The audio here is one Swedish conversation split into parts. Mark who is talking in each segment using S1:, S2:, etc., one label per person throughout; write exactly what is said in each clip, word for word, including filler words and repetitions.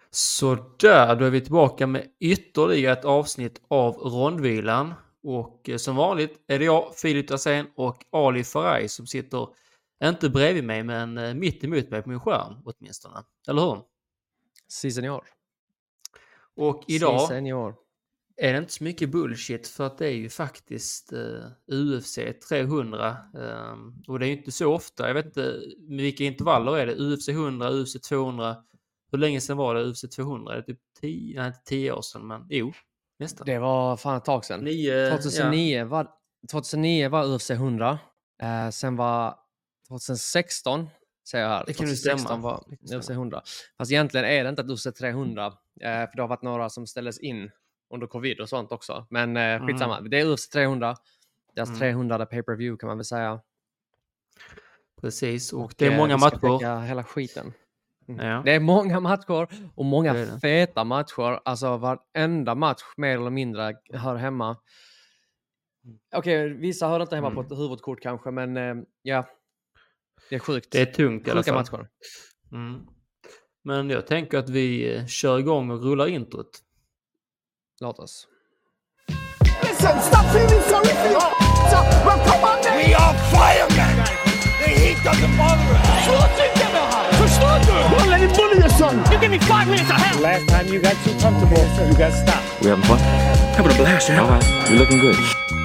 S1: Så där, då är vi tillbaka med ytterligare ett avsnitt av Rondvilan. Och eh, som vanligt är det jag, Filip Dahlsén och Ali Faraj som sitter, inte bredvid mig, men eh, mitt emot mig på min skärm åtminstone. Eller hur?
S2: Si, senor.
S1: Och
S2: Si,
S1: idag
S2: senor.
S1: är det inte så mycket bullshit för att det är ju faktiskt uh, U F C trehundra. Um, och det är ju inte så ofta, jag vet inte med vilka intervaller är det. U F C hundra, U F C tvåhundra. Hur länge sedan var det U F C tvåhundra? Är det typ tio, nej, inte tio år sedan, men jo, nästan.
S2: Det var fan ett tag sedan.
S1: Nio,
S2: tjugohundranio,
S1: ja.
S2: var, tjugohundranio var U F C hundra. Eh, sen var tjugohundrasexton, säger jag här.
S1: Det kan ju
S2: tjugohundrasexton
S1: stämma.
S2: var
S1: Det kan
S2: U F C
S1: stämma.
S2: hundra. Fast egentligen är det inte ett U F C trehundra. Eh, för det har varit några som ställdes in under covid och sånt också. Men eh, skitsamma.
S1: Mm.
S2: Det är U F C trehundra. Deras
S1: Mm.
S2: trehundrade pay-per-view kan man väl säga.
S1: Precis, och,
S2: Och
S1: det är
S2: eh,
S1: många
S2: vi ska
S1: matcher.
S2: täcka hela skiten. Mm.
S1: Ja.
S2: Det är många matcher och många
S1: Det är det.
S2: feta matcher. Alltså varenda match mer eller mindre hör hemma. Okej, okay, vissa hör inte hemma
S1: Mm.
S2: på ett huvudkort kanske, men eh, ja, det är sjukt.
S1: Det är tungt i alla
S2: Sjuka
S1: fall.
S2: matcher.
S1: Mm. Men jag tänker att vi eh, kör igång och rullar introt.
S2: Låt oss.
S3: Listen, stop feeling sorry for you. Well, come on, man. We are firemen. The heat doesn't bother us. Slå tycker vi här. Förstår du? Don't let him bully your son. You give me five minutes of hell.
S4: Last time you got too comfortable, you got stopped.
S5: We having fun? Having a blast, yeah. All right. You're looking good.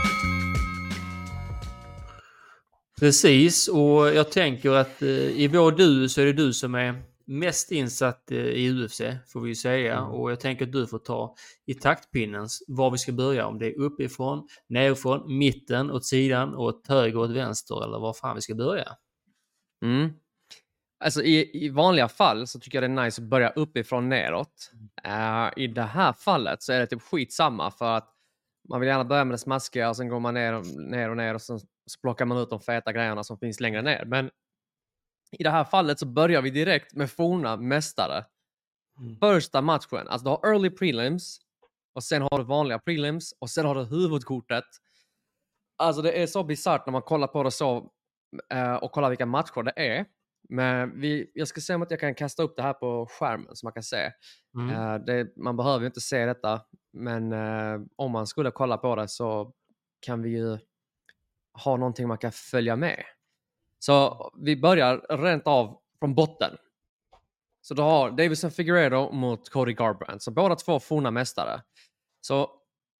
S1: Precis, och jag tänker att eh, i vår du så är det du som är mest insatt eh, i U F C, får vi ju säga. Mm. Och jag tänker att du får ta i taktpinnens var vi ska börja. Om det är uppifrån, nerifrån, mitten, åt sidan, åt höger, åt vänster eller var fan vi ska börja.
S2: Mm. Alltså i, i vanliga fall så tycker jag det är nice att börja uppifrån neråt. Uh, I det här fallet så är det typ skitsamma för att man vill gärna börja med det smaskiga och sen går man ner och ner och ner och sen så plockar man ut de feta grejerna som finns längre ner. Men i det här fallet så börjar vi direkt med forna mästare. Mm. Första matchen, alltså du har early prelims och sen har du vanliga prelims och sen har du huvudkortet. Alltså det är så bizarrt när man kollar på det så uh, och kollar vilka matcher det är. Men vi, jag ska se om att jag kan kasta upp det här på skärmen så man kan se. Mm. Uh, det, man behöver ju inte se detta, men uh, om man skulle kolla på det så kan vi ju ha någonting man kan följa med. Så vi börjar rent av från botten. Så du har Deiveson Figueiredo mot Cody Garbrandt. Så båda två forna mästare. Så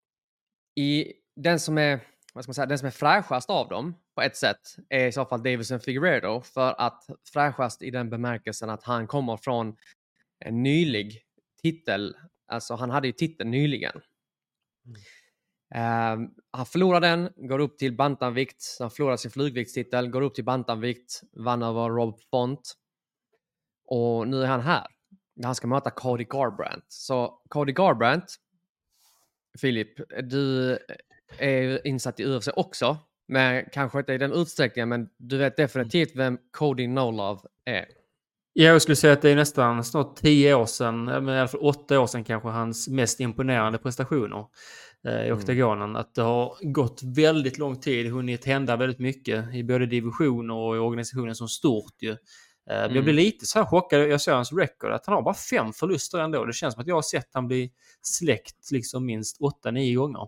S2: i den som är, vad ska man säga, den som är fräschast av dem på ett sätt är i så fall Deiveson Figueiredo, för att fräschast i den bemärkelsen att han kommer från en nylig titel. Alltså han hade ju titeln nyligen. Mm. Uh, han förlorar den, går upp till bantamvikt, han förlorar sin flugviktstitel, går upp till bantamvikt, vann över Rob Font. Och nu är han här. Han ska möta Cody Garbrandt. Så Cody Garbrandt, Filip, du är insatt i U F C också, men kanske inte i den utsträckningen, men du vet definitivt vem Cody No Love är.
S1: Ja, jag skulle säga att det är nästan snart tio år sedan, men i alla fall åtta år sedan kanske, hans mest imponerande prestationer eh, i oktagonen. Mm. Att det har gått väldigt lång tid, hunnit hända väldigt mycket i både divisioner och i organisationen som stort ju. Eh, mm. Jag blir lite så här chockad, jag såg hans record, att han har bara fem förluster ändå. Det känns som att jag har sett han bli släckt liksom minst åtta, nio gånger.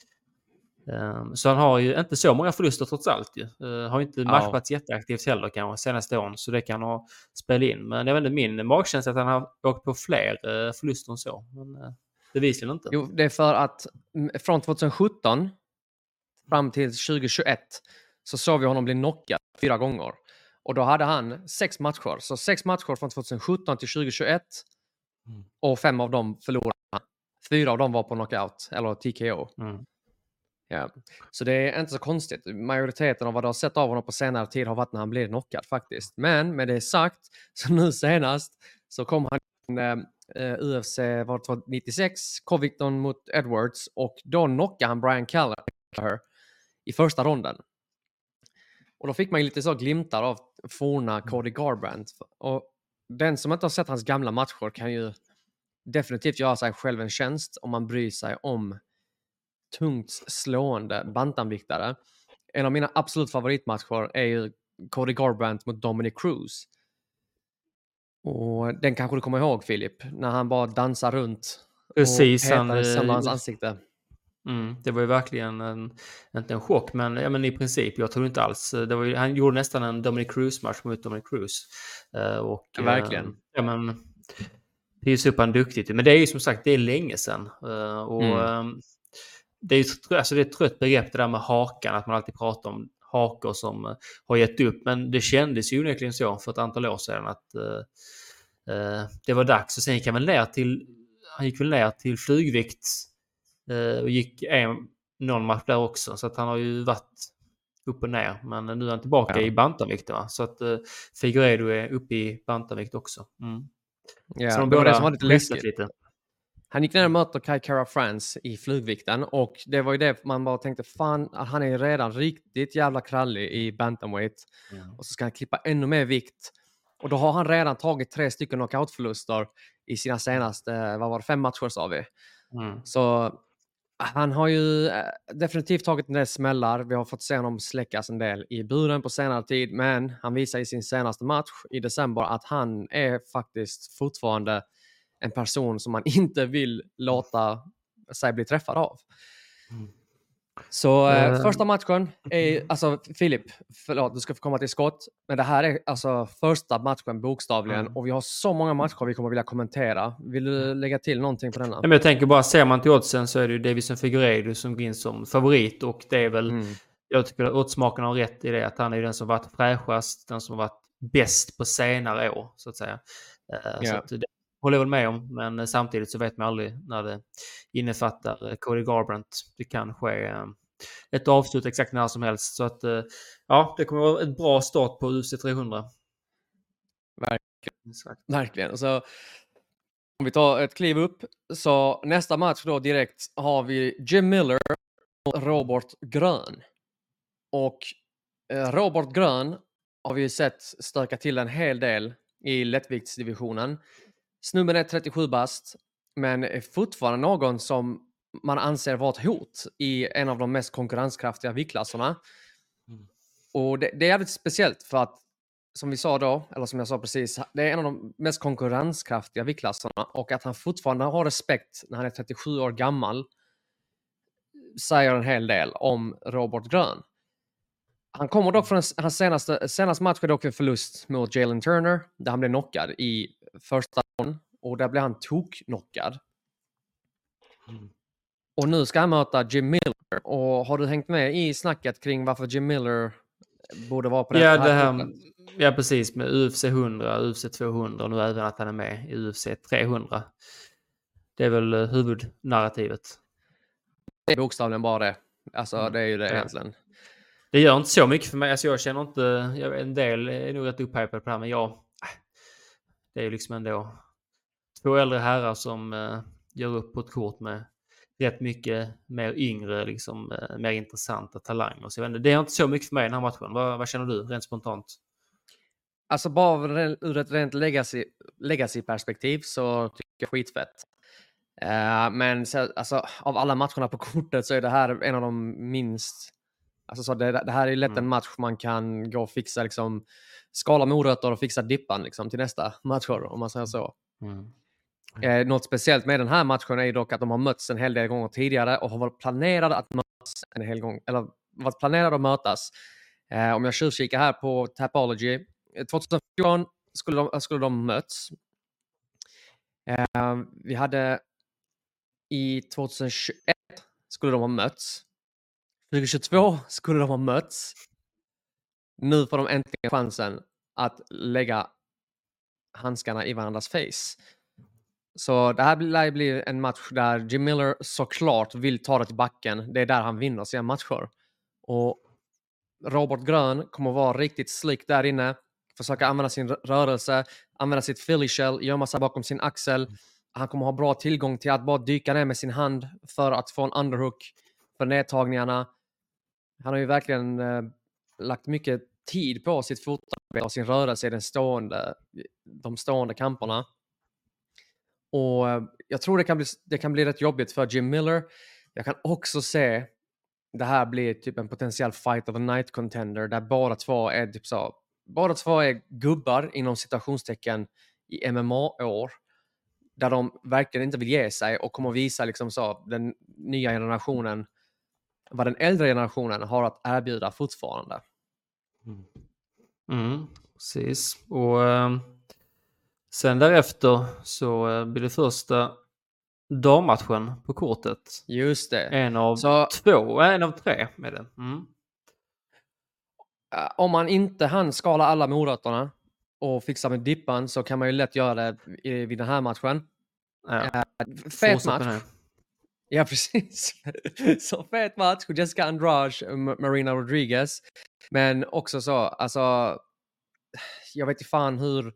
S1: Um, så han har ju inte så många förluster trots allt ju. Uh, har inte matchats ja. jätteaktivt heller kanske senaste åren, så det kan ha spelat in. Men jag vet inte, min magkänsla att han har åkt på fler uh, förluster än så. Men uh, det visar inte.
S2: Jo, det är för att från tjugosjutton fram till tjugohundratjugoett så såg vi honom bli knockad fyra gånger. Och då hade han sex matcher. Så sex matcher från tjugosjutton till tjugohundratjugoett mm. och fem av dem förlorade han. Fyra av dem var på knockout eller T K O. Mm. Ja. Så det är inte så konstigt. Majoriteten av vad du har sett av honom på senare tid har varit när han blev knockad faktiskt. Men med det sagt, så nu senast så kom han uh, U F C var nittiosex, Covington mot Edwards, och då knockade han Brian Kelleher i första ronden. Och då fick man ju lite så glimtar av forna Cody Garbrandt. Och den som inte har sett hans gamla matcher kan ju definitivt göra sig själv en tjänst om man bryr sig om tungt slående bantamviktare. En av mina absolut favoritmatcher är ju Cody Garbrandt mot Dominic Cruz. Och den kanske du kommer ihåg, Filip, när han bara dansar runt
S1: Precis,
S2: och petar
S1: han,
S2: i sönder
S1: eh,
S2: hans ansikte.
S1: Mm, det var ju verkligen en, inte en chock, men, ja, men i princip, jag tror inte alls. Det var ju, han gjorde nästan en Dominic Cruz-match mot Dominic Cruz. Uh, och,
S2: Ja, verkligen.
S1: Uh, ja, men, det är ju superduktigt. Men det är ju som sagt, det är länge sedan. Uh, och
S2: Mm.
S1: um, det är ju alltså det är ett trött begrepp det där med hakan, att man alltid pratar om hakor som uh, har gett upp. Men det kändes ju onekligen så för ett antal år sedan att uh, uh, det var dags. Och sen gick han väl ner till, han gick väl ner till flygvikt och gick en, någon match där också. Så att han har ju varit upp och ner. Men nu är han tillbaka
S2: Ja.
S1: i bantamvikt. Va? Så att uh, Figueiredo är uppe i bantamvikt också. Mm.
S2: Ja,
S1: så de
S2: det var
S1: båda
S2: det som var lite läskigt.
S1: Lite.
S2: Han gick ner och mötte Kai Kara France i flugvikten. Och det var ju det man bara tänkte, fan, han är ju redan riktigt jävla krallig i bantamweight. Mm. Och så ska han klippa ännu mer vikt. Och då har han redan tagit tre stycken knockoutförluster i sina senaste, vad var det, fem matcher sa vi. Mm. Så han har ju definitivt tagit en del smällar. Vi har fått se honom släckas en del i buren på senare tid. Men han visar i sin senaste match i december att han är faktiskt fortfarande en person som man inte vill låta sig bli träffad av. Mm. Så uh, första matchen är, alltså Filip, förlåt, du ska få komma till skott. Men det här är alltså första matchen bokstavligen. Mm. Och vi har så många matcher vi kommer vilja kommentera. Vill du lägga till någonting på denna?
S1: Ja, men jag tänker bara, ser man till oddsen så är det ju Davison Figueiredo som går in som favorit. Och det är väl, mm. jag tycker att oddsmakarna har rätt i det. Att han är den som varit fräschast, den som varit bäst på senare år, så att säga. Uh,
S2: ja.
S1: Så att det håller jag väl med om, men samtidigt så vet man aldrig när det innefattar Cody Garbrandt. Det kan ske uh, ett avslut exakt när som helst. Så att uh, ja, det kommer vara ett bra start på U F C trehundra.
S2: Verkligen. Exakt. Verkligen. Så om vi tar ett kliv upp, så nästa match då direkt har vi Jim Miller och Robert Grön. Och uh, Robert Grön har vi ju sett stöka till en hel del i lättviktsdivisionen. Snubben är trettiosju bast, men är fortfarande någon som man anser vara ett hot i en av de mest konkurrenskraftiga viktklasserna. Mm. Och det, det är jävligt speciellt för att, som vi sa då, eller som jag sa precis, det är en av de mest konkurrenskraftiga viktklasserna. Och att han fortfarande har respekt när han är trettiosju år gammal säger en hel del om Robert Grön. Han kommer dock från hans senaste, senaste match, dock en förlust mot Jalen Turner, där han blev knockad i första gången, och där blev han tok-knockad. Mm. Och nu ska han möta Jim Miller. Och har du hängt med i snacket kring varför Jim Miller borde vara på det
S1: ja,
S2: här?
S1: Det här ja, precis. Med U F C hundra, U F C tvåhundra och nu även att han är med i U F C trehundra. Det är väl huvudnarrativet.
S2: Det är bokstavligen bara det. Alltså, mm. det är ju det
S1: ja.
S2: egentligen.
S1: Det gör inte så mycket för mig. Alltså, jag känner inte... Jag, en del är nog rätt upphypad på det här, men jag... Det är ju liksom ändå två äldre herrar som uh, gör upp på ett kort med rätt mycket mer yngre, liksom, uh, mer intressanta talanger. Så jag vet inte, det är inte så mycket för mig i den här matchen. Vad, vad känner du rent spontant?
S2: Alltså bara ur ett rent legacy, legacy-perspektiv så tycker jag skitfett. Uh, men så, alltså, av alla matcherna på kortet så är det här en av de minst... Alltså, så det, det här är lätt mm. en match man kan gå och fixa, liksom, skala morötter och fixa dippan liksom, till nästa matcher, om man säger så. Mm. Mm. Eh, något speciellt med den här matchen är dock att de har mötts en hel del gånger tidigare och har varit planerade att mötas en hel gång, eller varit planerade att mötas. Eh, om jag tjuvkikar här på Tapology, tjugohundrafjorton skulle de, skulle de möts. Eh, vi hade i tjugohundratjugoett skulle de ha mötts. tjugohundratjugotvå skulle de ha mötts. Nu får de äntligen chansen att lägga handskarna i varandras face. Så det här blir, blir en match där Jim Miller såklart vill ta det till backen. Det är där han vinner sina matcher. Och Robert Grön kommer vara riktigt slick där inne. Försöka använda sin rörelse, använda sitt Philly shell, gömma sig bakom sin axel. Han kommer ha bra tillgång till att bara dyka ner med sin hand för att få en underhook för nedtagningarna. Han har ju verkligen eh, lagt mycket tid på sitt fotarbete och sin rörelse i den stående, de stående kamperna. Och eh, jag tror det kan, bli, det kan bli rätt jobbigt för Jim Miller. Jag kan också se det här blir typ en potentiell fight of a night contender där båda två är typ så, båda två är gubbar inom citationstecken i M M A-år där de verkligen inte vill ge sig och kommer visa liksom så den nya generationen vad den äldre generationen har att erbjuda fortfarande.
S1: Mm, precis. Och eh, sen därefter så eh, blir det första dammatchen på kortet.
S2: Just det.
S1: En av
S2: Så,
S1: två, en av tre med det. Mm.
S2: äh, om man inte hann skala alla morötterna och fixa med dippan så kan man ju lätt göra det i, vid den här matchen.
S1: Ja.
S2: Äh, fet
S1: Fortsätt med
S2: match.
S1: det.
S2: Ja, precis. Så fet match. Jessica Andrade, M- Marina Rodriguez. Men också så, alltså, jag vet inte fan hur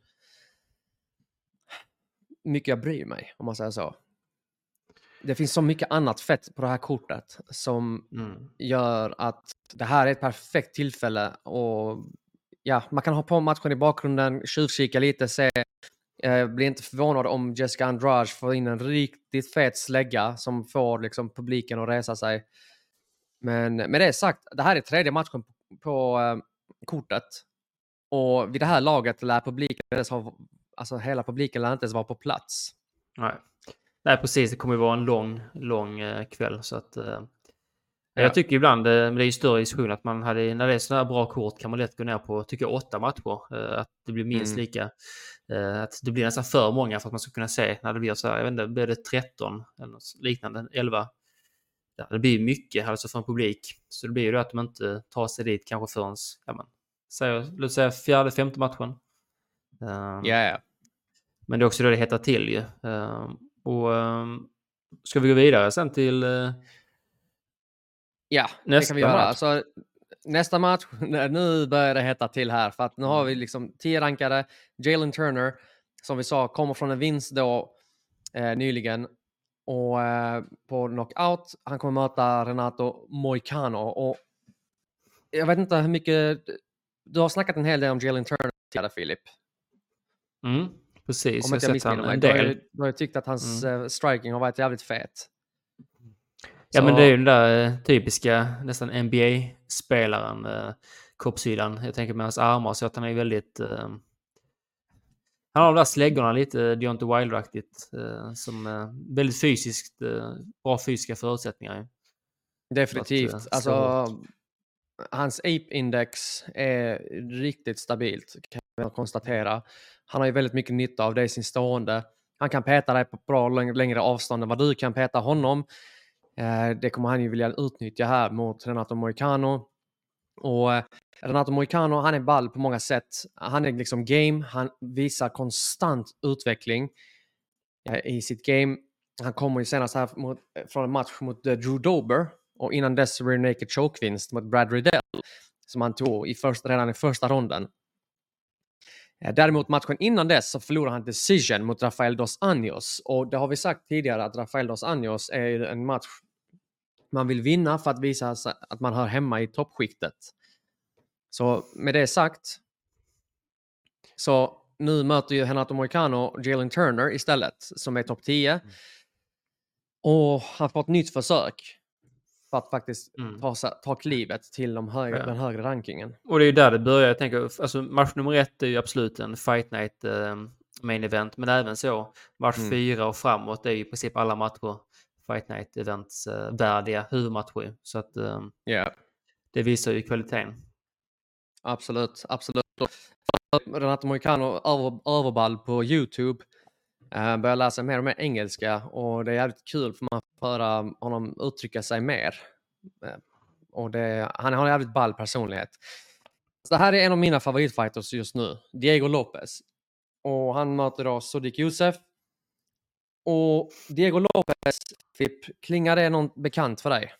S2: mycket jag bryr mig, om man säger så. Det finns så mycket annat fett på det här kortet som
S1: Mm.
S2: gör att det här är ett perfekt tillfälle och ja, man kan ha på matchen i bakgrunden, tjuvkika lite, se. Jag blir inte förvånad om Jessica Andrade får in en riktigt fet slägga som får liksom publiken att resa sig. Men med det sagt, det här är tredje matchen på, på uh, kortet. Och vid det här laget lär publiken, alltså hela publiken lär inte ens vara på plats.
S1: Nej. Nej, precis. Det kommer ju vara en lång, lång eh, kväll. Så att, eh,
S2: Ja.
S1: Jag tycker ibland, eh, men det är ju större diskussion, att man hade, när det är sådana här bra kort kan man lätt gå ner på, tycker jag, åtta matcher. Eh, att det blir minst
S2: Mm.
S1: lika. Eh, att det blir nästan för många för att man ska kunna se när det blir så här, jag vet inte, blir det tretton eller något liknande, elva. Ja, det blir mycket alltså för en publik. Så det blir ju då att de inte tar sig dit kanske förrän, ja men, säger, låt säga fjärde, femte matchen. Um,
S2: Ja, ja.
S1: Men det är också då det hettar till ju. Um, och um, ska vi gå vidare sen till uh,
S2: Ja, det
S1: nästa
S2: kan vi göra.
S1: match?
S2: Alltså, nästa match, nu börjar det hetta till här. För att nu har vi liksom tio rankade. Jalen Turner, som vi sa, kommer från en vinst då eh, nyligen. Och eh, på knockout, han kommer möta Renato Moicano. Och jag vet inte hur mycket... Du har snackat en hel del om Jalen Turner tidigare, Filip.
S1: Mm, precis.
S2: Om
S1: Jag
S2: inte
S1: har
S2: jag
S1: sett han
S2: missminner mig.
S1: en
S2: Du har,
S1: del.
S2: ju, du har ju tyckt att hans
S1: Mm.
S2: eh, striking har varit jävligt fet.
S1: Ja,
S2: Så-
S1: men det är ju den där eh, typiska, nästan N B A-spelaren, eh, kroppssidan. Jag tänker med hans armar, så att han är väldigt... Eh, han har de där släggorna lite Deontay Wilder-aktigt. Eh, som eh, väldigt fysiskt, eh, bra fysiska förutsättningar.
S2: Definitivt.
S1: Att, eh,
S2: Alltså,
S1: slå
S2: hans ape-index är riktigt stabilt, kan jag konstatera. Han har ju väldigt mycket nytta av det i sin stående. Han kan peta dig på bra läng- längre avstånd än vad du kan peta honom. Eh, det kommer han ju vilja utnyttja här mot Renato Moicano. Och eh, Renato Moicano, han är ball på många sätt. Han är liksom game. Han visar konstant utveckling eh, i sitt game. Han kommer ju senast här mot, från en match mot uh, Drew Dober. Och innan dess rear naked choke-vinst mot Brad Riddell. Som han tog i första, redan i första ronden. Eh, däremot matchen innan dess så förlorade han decision mot Rafael Dos Anjos. Och det har vi sagt tidigare att Rafael Dos Anjos är en match man vill vinna för att visa att man hör hemma i toppskiktet. Så med det sagt så nu möter ju Renato Moicano Jalen Turner istället som är topp tio. Och han får ett nytt försök för att faktiskt
S1: Mm.
S2: ta, sig- ta klivet till de högre,
S1: Ja.
S2: den högre rankingen.
S1: Och det är ju där det börjar. Jag tänker, alltså match nummer ett är ju absolut en Fight Night eh, main event. Men även så, match
S2: Mm.
S1: fyra och framåt är ju i princip alla matcher Fight Night events eh, värdiga huvudmatcher. Så att eh,
S2: Ja,
S1: det visar ju kvaliteten.
S2: absolut. absolut. Renato Moicano över, överball på YouTube. Uh, börjar läsa mer och mer engelska och det är jävligt kul för man får höra honom uttrycka sig mer. Uh, och det, han har en jävligt ball personlighet. Så det här är en av mina favoritfighters just nu. Diego Lopez. Och han möter då Sodiq Yusuff. Och Diego Lopez, Fipp, klingar det någon bekant för dig?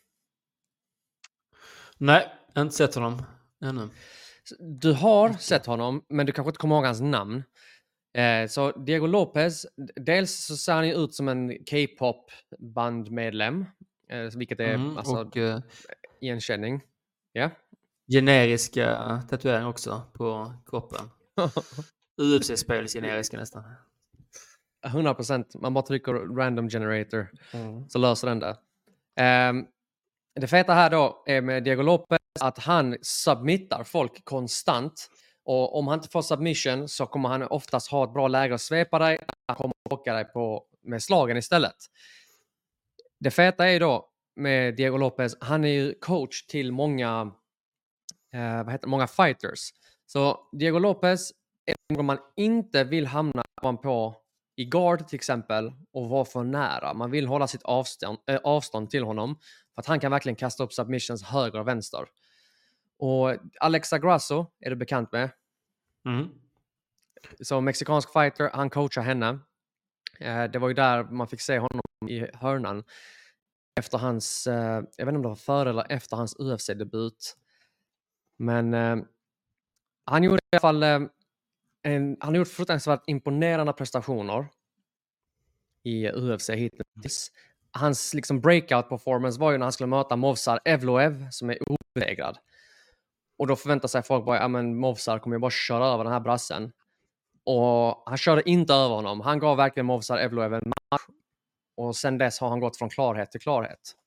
S1: Nej, jag har inte sett honom ännu.
S2: Du har sett honom, men du kanske inte kommer ihåg hans namn. Eh, så Diego Lopez, dels så ser han ju ut som en K-pop bandmedlem. Eh, vilket är
S1: Mm,
S2: alltså
S1: och eh,
S2: igenkänning. Ja.
S1: generiska tatueringar också på kroppen. U F C-spel generiska nästan.
S2: hundra procent. Man bara trycker random generator
S1: Mm.
S2: så löser den det. Um, det feta här då är med Diego Lopez att han submittar folk konstant Och om han inte får submission så kommer han oftast ha ett bra läge att svepa dig. Han kommer åka dig på, med slagen istället. Det feta är ju då med Diego Lopez, han är ju coach till många, eh, vad heter det, många fighters. Så Diego Lopez är någon man inte vill hamna på i guard till exempel och vara för nära. Man vill hålla sitt avstånd, äh, avstånd till honom för att han kan verkligen kasta upp submissions höger och vänster. Och Alexa Grasso är du bekant med.
S1: Mm.
S2: Så mexikansk fighter, han coachar henne. Eh, det var ju där man fick se honom i hörnan efter hans, eh, jag vet inte om det var före eller efter hans U F C-debut. Men eh, han gjorde i alla fall eh, en, han har gjort fruktansvärt imponerande prestationer i U F C hittills. Hans liksom breakout performance var ju när han skulle möta Movsar Evloev som är obesegrad. Och då förväntar sig folk bara, ja men Movsar kommer ju bara köra över den här brassen. Och han körde inte över honom. Han gav verkligen Movsar Evloev en match. Och sen dess har han gått från klarhet till klarhet.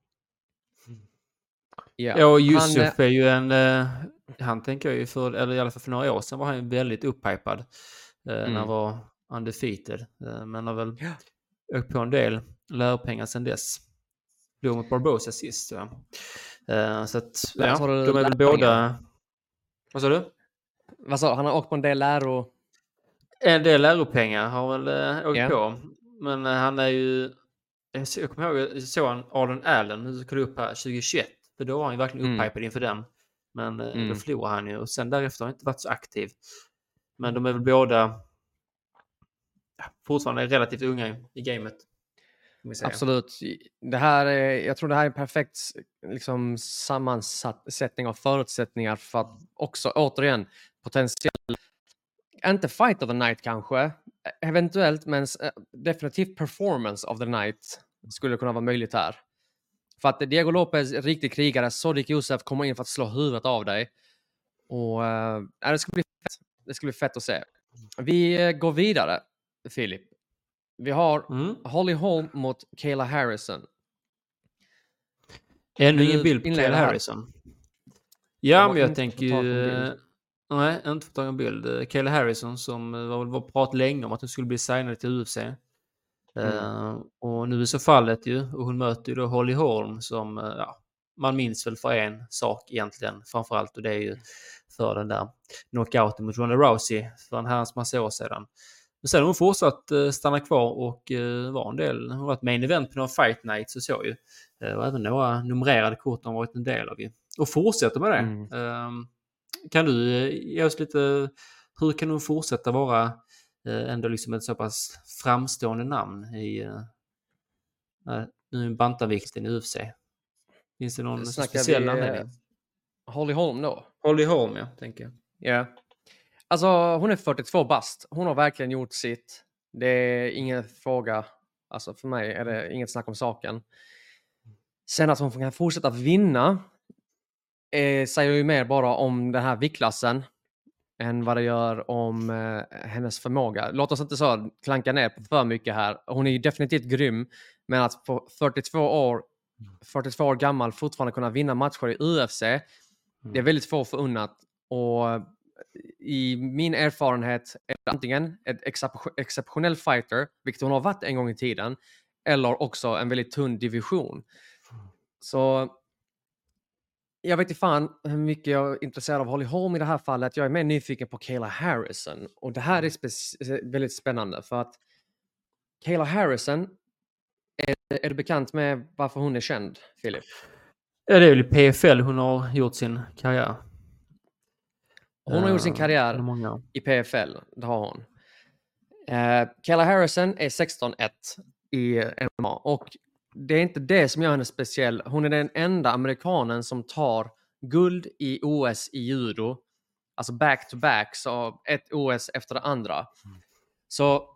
S1: Yeah. Ja, och Yusuf
S2: han,
S1: är ju en... Uh, han tänker jag ju för, eller i alla fall för några år sedan var han ju väldigt upphypad. Uh, mm. När han var undefeated. Uh, men har väl yeah. ökat på en del lärpengar sedan dess. Då mot Barbosa sist. Ja. Uh, så att, ja, de är väl båda... Vad sa du?
S2: Vad sa du? Han har åkt på en del läro...
S1: En del läropengar har väl uh, åkt yeah. på. Men uh, han är ju... Jag kommer ihåg, jag såg han Arden Allen, nu skulle upp här tjugohundratjugoett. För då var han ju verkligen upphypad mm. inför den. Men mm. då förlorade han ju. Och sen därefter har han inte varit så aktiv. Men de är väl båda ja, fortfarande relativt unga i gamet.
S2: Absolut. Det här är, jag tror det här är en perfekt liksom, sammansättning av förutsättningar för att också återigen potentiell, inte fight of the night kanske, eventuellt, men definitivt performance of the night skulle kunna vara möjligt här. För att Diego Lopez är riktig krigare, Sodiq Yusuff kommer in för att slå huvudet av dig. Och uh, det ska bli fett. Det ska bli fett att se. Vi uh, går vidare, Filip. Vi har mm. Holly Holm mot Kayla Harrison.
S1: Ännu ingen bild på Kayla Harrison. Ja, men jag tänker ju... Nej, inte få ta en bild. Kayla Harrison som var, var prat länge om att hon skulle bli signad till U F C. Mm. Uh, och nu är så fallet ju. Och hon möter ju då Holly Holm som uh, ja, man minns väl för en sak egentligen. Framförallt, och det är ju för den där knockouten mot Ronda Rousey för en herrans massa år sedan. Men sen har hon fortsatt uh, stanna kvar och uh, var en del. Hon har varit main event på några fight nights och så ju. Uh, och även några numrerade kort har varit en del av ju. Och fortsätter med det. Mm. Uh, kan du uh, ge oss lite... Hur kan hon fortsätta vara uh, ändå liksom ett så pass framstående namn i uh, nu bantamvikten i U F C? Finns det någon speciell anledning? Uh,
S2: Holly Holm då?
S1: Holly Holm, ja, tänker jag.
S2: Ja. Yeah. Alltså, hon är fyrtiotvå bast. Hon har verkligen gjort sitt. Det är ingen fråga. Alltså, för mig är det inget snack om saken. Sen att hon kan fortsätta vinna eh, säger ju mer bara om den här viktklassen än vad det gör om eh, hennes förmåga. Låt oss inte så klanka ner på för mycket här. Hon är ju definitivt grym. Men att på fyrtiotvå år, fyrtiotvå år gammal fortfarande kunna vinna matcher i U F C. Mm. Det är väldigt få förunnat. Och i min erfarenhet är det antingen ett exceptionell fighter, vilket hon har varit en gång i tiden, eller också en väldigt tunn division. Så jag vet inte fan hur mycket jag är intresserad av Holly Holm i det här fallet. Jag är mer nyfiken på Kayla Harrison. Och det här är spe- väldigt spännande för att Kayla Harrison, är, är du bekant med varför hon är känd, Filip?
S1: Ja, det är väl i P F L hon har gjort sin karriär.
S2: Hon har gjort sin karriär uh, i P F L, det har hon. Uh, Kayla Harrison är sexton ett i M M A och det är inte det som gör henne speciell. Hon är den enda amerikanen som tar guld i O S i judo. Alltså back to back, så ett O S efter det andra. Mm. Så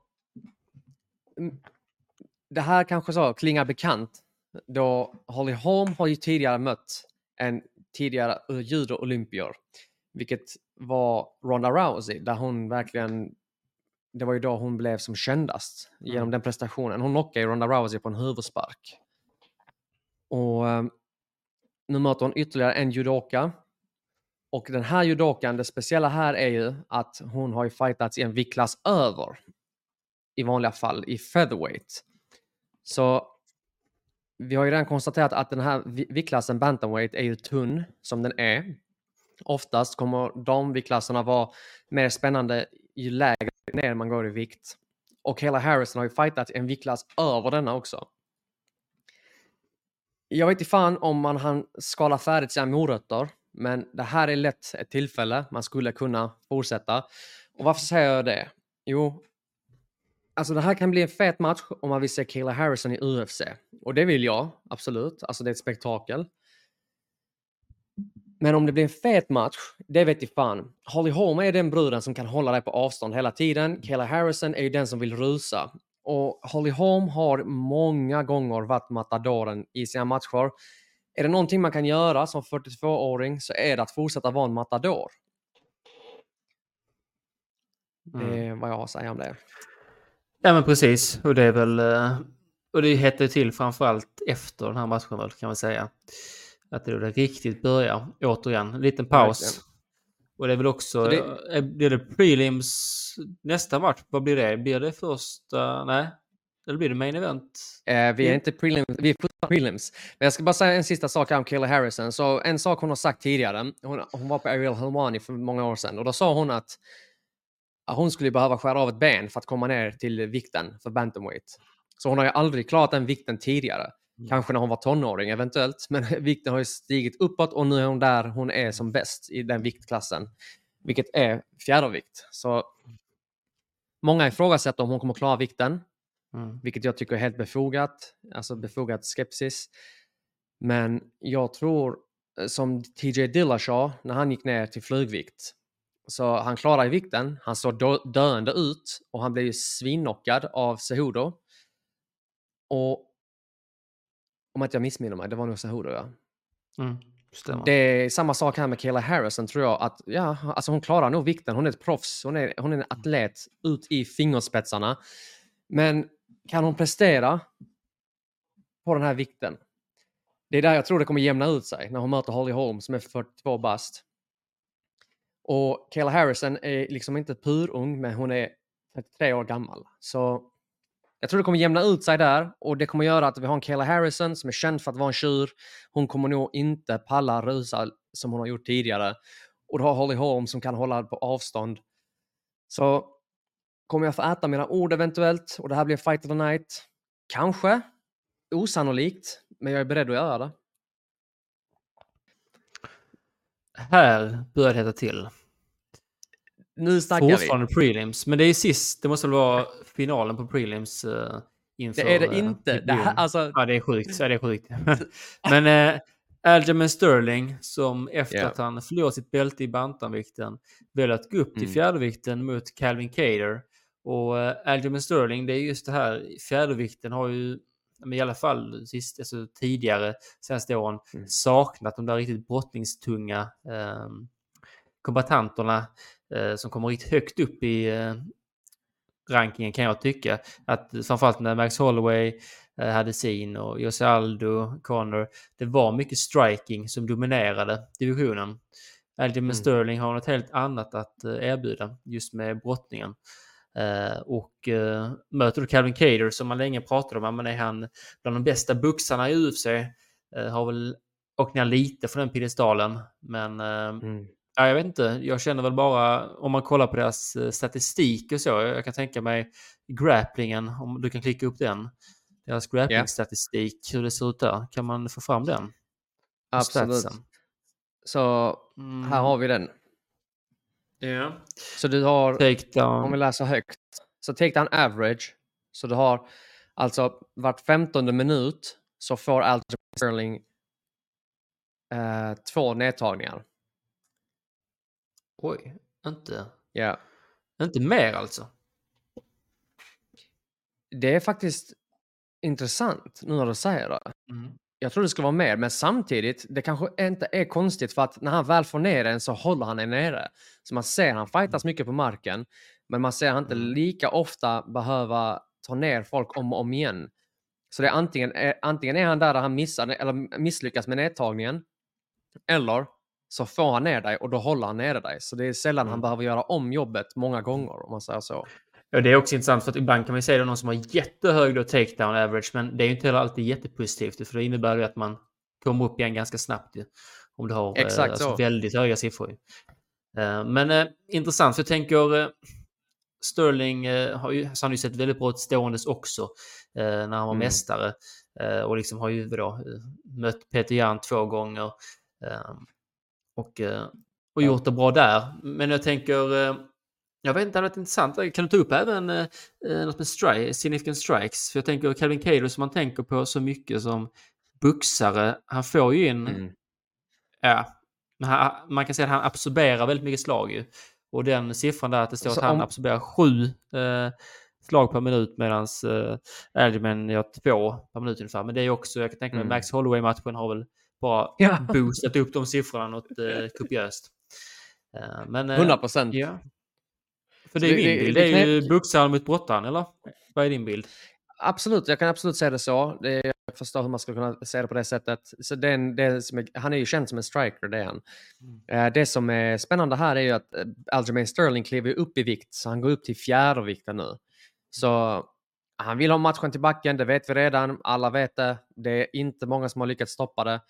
S2: det här kanske så klingar bekant då Holly Holm har ju tidigare mött en tidigare judo-olympier. Vilket var Ronda Rousey, där hon verkligen, det var ju då hon blev som kändast genom mm. den prestationen. Hon knockade Ronda Rousey på en huvudspark. Och um, nu möter hon ytterligare en judoka. Och den här judokan, det speciella här är ju att hon har ju fightats i en viktklass över. I vanliga fall i featherweight. Så vi har ju redan konstaterat att den här viktklassen bantamweight är ju tunn som den är. Oftast kommer de viktklasserna vara mer spännande ju lägre ner man går i vikt. Och hela Harrison har ju fightat en viktklass över denna också. Jag vet inte fan om man han skala färdigt sina morötter. Men det här är lätt ett tillfälle. Man skulle kunna fortsätta. Och varför säger jag det? Jo, alltså det här kan bli en fet match om man vill se Kayla Harrison i U F C. Och det vill jag, absolut. Alltså det är ett spektakel. Men om det blir en fet match, det vet jag fan. Holly Holm är den bruden som kan hålla dig på avstånd hela tiden. Kayla Harrison är ju den som vill rusa. Och Holly Holm har många gånger varit matadoren i sina matcher. Är det någonting man kan göra som fyrtiotvååring så är det att fortsätta vara en matador. Mm. Det är vad jag har att säga om det.
S1: Ja men precis. Och det är väl... Och det heter till framförallt efter den här matchen väl, kan man säga. Att det är riktigt börjar. Återigen, en liten paus. Verkligen. Och det är väl också... Det... Blir det prelims nästa match? Vad blir det? Blir det första... Nej. Eller blir det main event?
S2: Eh, vi är inte prelims. Vi är på prelims. Men jag ska bara säga en sista sak här om Kayla Harrison. Så en sak hon har sagt tidigare. Hon, hon var på Ariel Helwani för många år sedan. Och då sa hon att, att hon skulle behöva skära av ett ben för att komma ner till vikten för bantamweight. Så hon har ju aldrig klarat den vikten tidigare. Mm. Kanske när hon var tonåring eventuellt. Men vikten har ju stigit uppåt och nu är hon där hon är som bäst i den viktklassen. Vilket är fjärrvikt. Så många ifrågasätter om hon kommer klara vikten. Mm. Vilket jag tycker är helt befogat. Alltså befogat skepsis. Men jag tror som T J Dillashaw när han gick ner till flugvikt. Så han klarade vikten. Han såg dö- döende ut. Och han blev ju svinnockad av Cejudo. Och om att jag missminner mig, det var nog Cejudo, ja.
S1: Mm,
S2: det är samma sak här med Kayla Harrison, tror jag. Att, ja, alltså hon klarar nog vikten. Hon är ett proffs. Hon är, hon är en atlet ut i fingerspetsarna. Men kan hon prestera på den här vikten? Det är där jag tror det kommer jämna ut sig när hon möter Holly Holm som är fyrtiotvå bast. Och Kayla Harrison är liksom inte purung, men hon är trettiotre år gammal. Så jag tror det kommer jämna ut sig där. Och det kommer göra att vi har en Kayla Harrison som är känd för att vara en tjur. Hon kommer nog inte palla rusa som hon har gjort tidigare. Och då har Holly Holm som kan hålla på avstånd. Så kommer jag få äta mina ord eventuellt. Och det här blir Fight of the Night. Kanske. Osannolikt. Men jag är beredd att göra det.
S1: Här börjar det heta till.
S2: Nu snackar vi.
S1: Fortfarande prelims. Men det är sist. Det måste vara finalen på prelims uh, inför...
S2: Det är det inte. Uh, det här, alltså...
S1: Ja, det är sjukt. Ja, det är sjukt. Men uh, Aljamain Sterling, som efter yeah. att han förlorade sitt bälte i bantamvikten väljer att gå upp till mm. fjärdevikten mot Calvin Kattar. Och uh, Aljamain Sterling, det är just det här. Fjärdevikten har ju i alla fall sist, alltså, tidigare senaste åren mm. saknat de där riktigt brottningstunga um, kombatanterna eh, som kommer riktigt högt upp i eh, rankingen, kan jag tycka. Att framförallt när Max Holloway eh, hade sin och Jose Aldo, Conor, det var mycket striking som dominerade divisionen. Aljamain mm. Sterling har något helt annat att eh, erbjuda just med brottningen. Eh, och eh, möter du Calvin Kattar som man länge pratade om, men är han bland de bästa boxarna i U F C, eh, har väl åkt ner lite från den piedestalen, men eh, mm. ja, jag vet inte, jag känner väl bara om man kollar på deras statistik och så, jag kan tänka mig grapplingen, om du kan klicka upp den, deras grappling-statistik, yeah. hur det ser ut där, kan man få fram den?
S2: Absolut. Statsen. Så mm. här har vi den.
S1: Ja. Yeah.
S2: Så du har,
S1: takedown.
S2: Om vi läser högt, så takedown average, så du har alltså vart femtonde minut så får Aljamain Sterling eh, två nedtagningar.
S1: Oj, inte.
S2: Ja.
S1: Inte mer alltså.
S2: Det är faktiskt intressant nu när du säger det. Mm. Jag tror det ska vara mer, men samtidigt, det kanske inte är konstigt för att när han väl får ner den så håller han den nere. Så man ser han fightas mycket på marken, men man ser han inte lika ofta behöva ta ner folk om och om igen. Så det är antingen, är, antingen är han där, där han missar eller misslyckas med nedtagningen, eller så får han ner dig och då håller han nere dig. Så det är sällan
S1: Mm.
S2: han behöver göra om jobbet många gånger, om man säger så.
S1: Ja, det är också intressant för att ibland kan man säga att någon som har jättehög då takedown average, men det är ju inte heller alltid jättepositivt, för det innebär ju att man kommer upp igen ganska snabbt ju, om du har
S2: Exakt
S1: eh, alltså
S2: så.
S1: väldigt höga siffror. Eh, men eh, intressant, för jag tänker eh, Sterling eh, har ju, så han har ju sett väldigt bra ut ståendes också eh, när han var
S2: Mm.
S1: mästare eh, och liksom har ju då, eh, mött Peter Yan två gånger eh, och, eh, och gjort det bra där. Men jag tänker eh, jag vet inte, det är något intressant. Kan du ta upp även eh, något med strike, significant strikes? För jag tänker Calvin Kattar som man tänker på så mycket som boxare, han får ju in,
S2: Mm.
S1: ja, men han, man kan säga att han absorberar väldigt mycket slag ju. Och den siffran där att det står
S2: Så
S1: att han
S2: om-
S1: absorberar sju eh, slag per minut medan eh, Aljamain gör två per minut ungefär. Men det är också, jag kan tänka mig,
S2: Mm.
S1: Max Holloway-matchen har väl bara
S2: Ja.
S1: boostat upp de siffrorna något eh, kopiöst. Eh, men, eh,
S2: hundra procent.
S1: Ja. För det är
S2: det-
S1: min
S2: det-
S1: bild.
S2: det
S1: Det är ju
S2: knep-
S1: boxaren mot brottaren, eller? Vad är din bild?
S2: Absolut, jag kan absolut säga det så. Det, jag förstår hur man ska kunna säga det på det sättet. Så den, det som är, han är ju känd som en striker, det är han. Eh, det som är spännande här är ju att eh, Aljamain Sterling kliver upp i vikt, så han går upp till fjärdevikten nu. Så han vill ha matchen till backen, det vet vi redan. Alla vet det. Det är inte många som har lyckats stoppa det.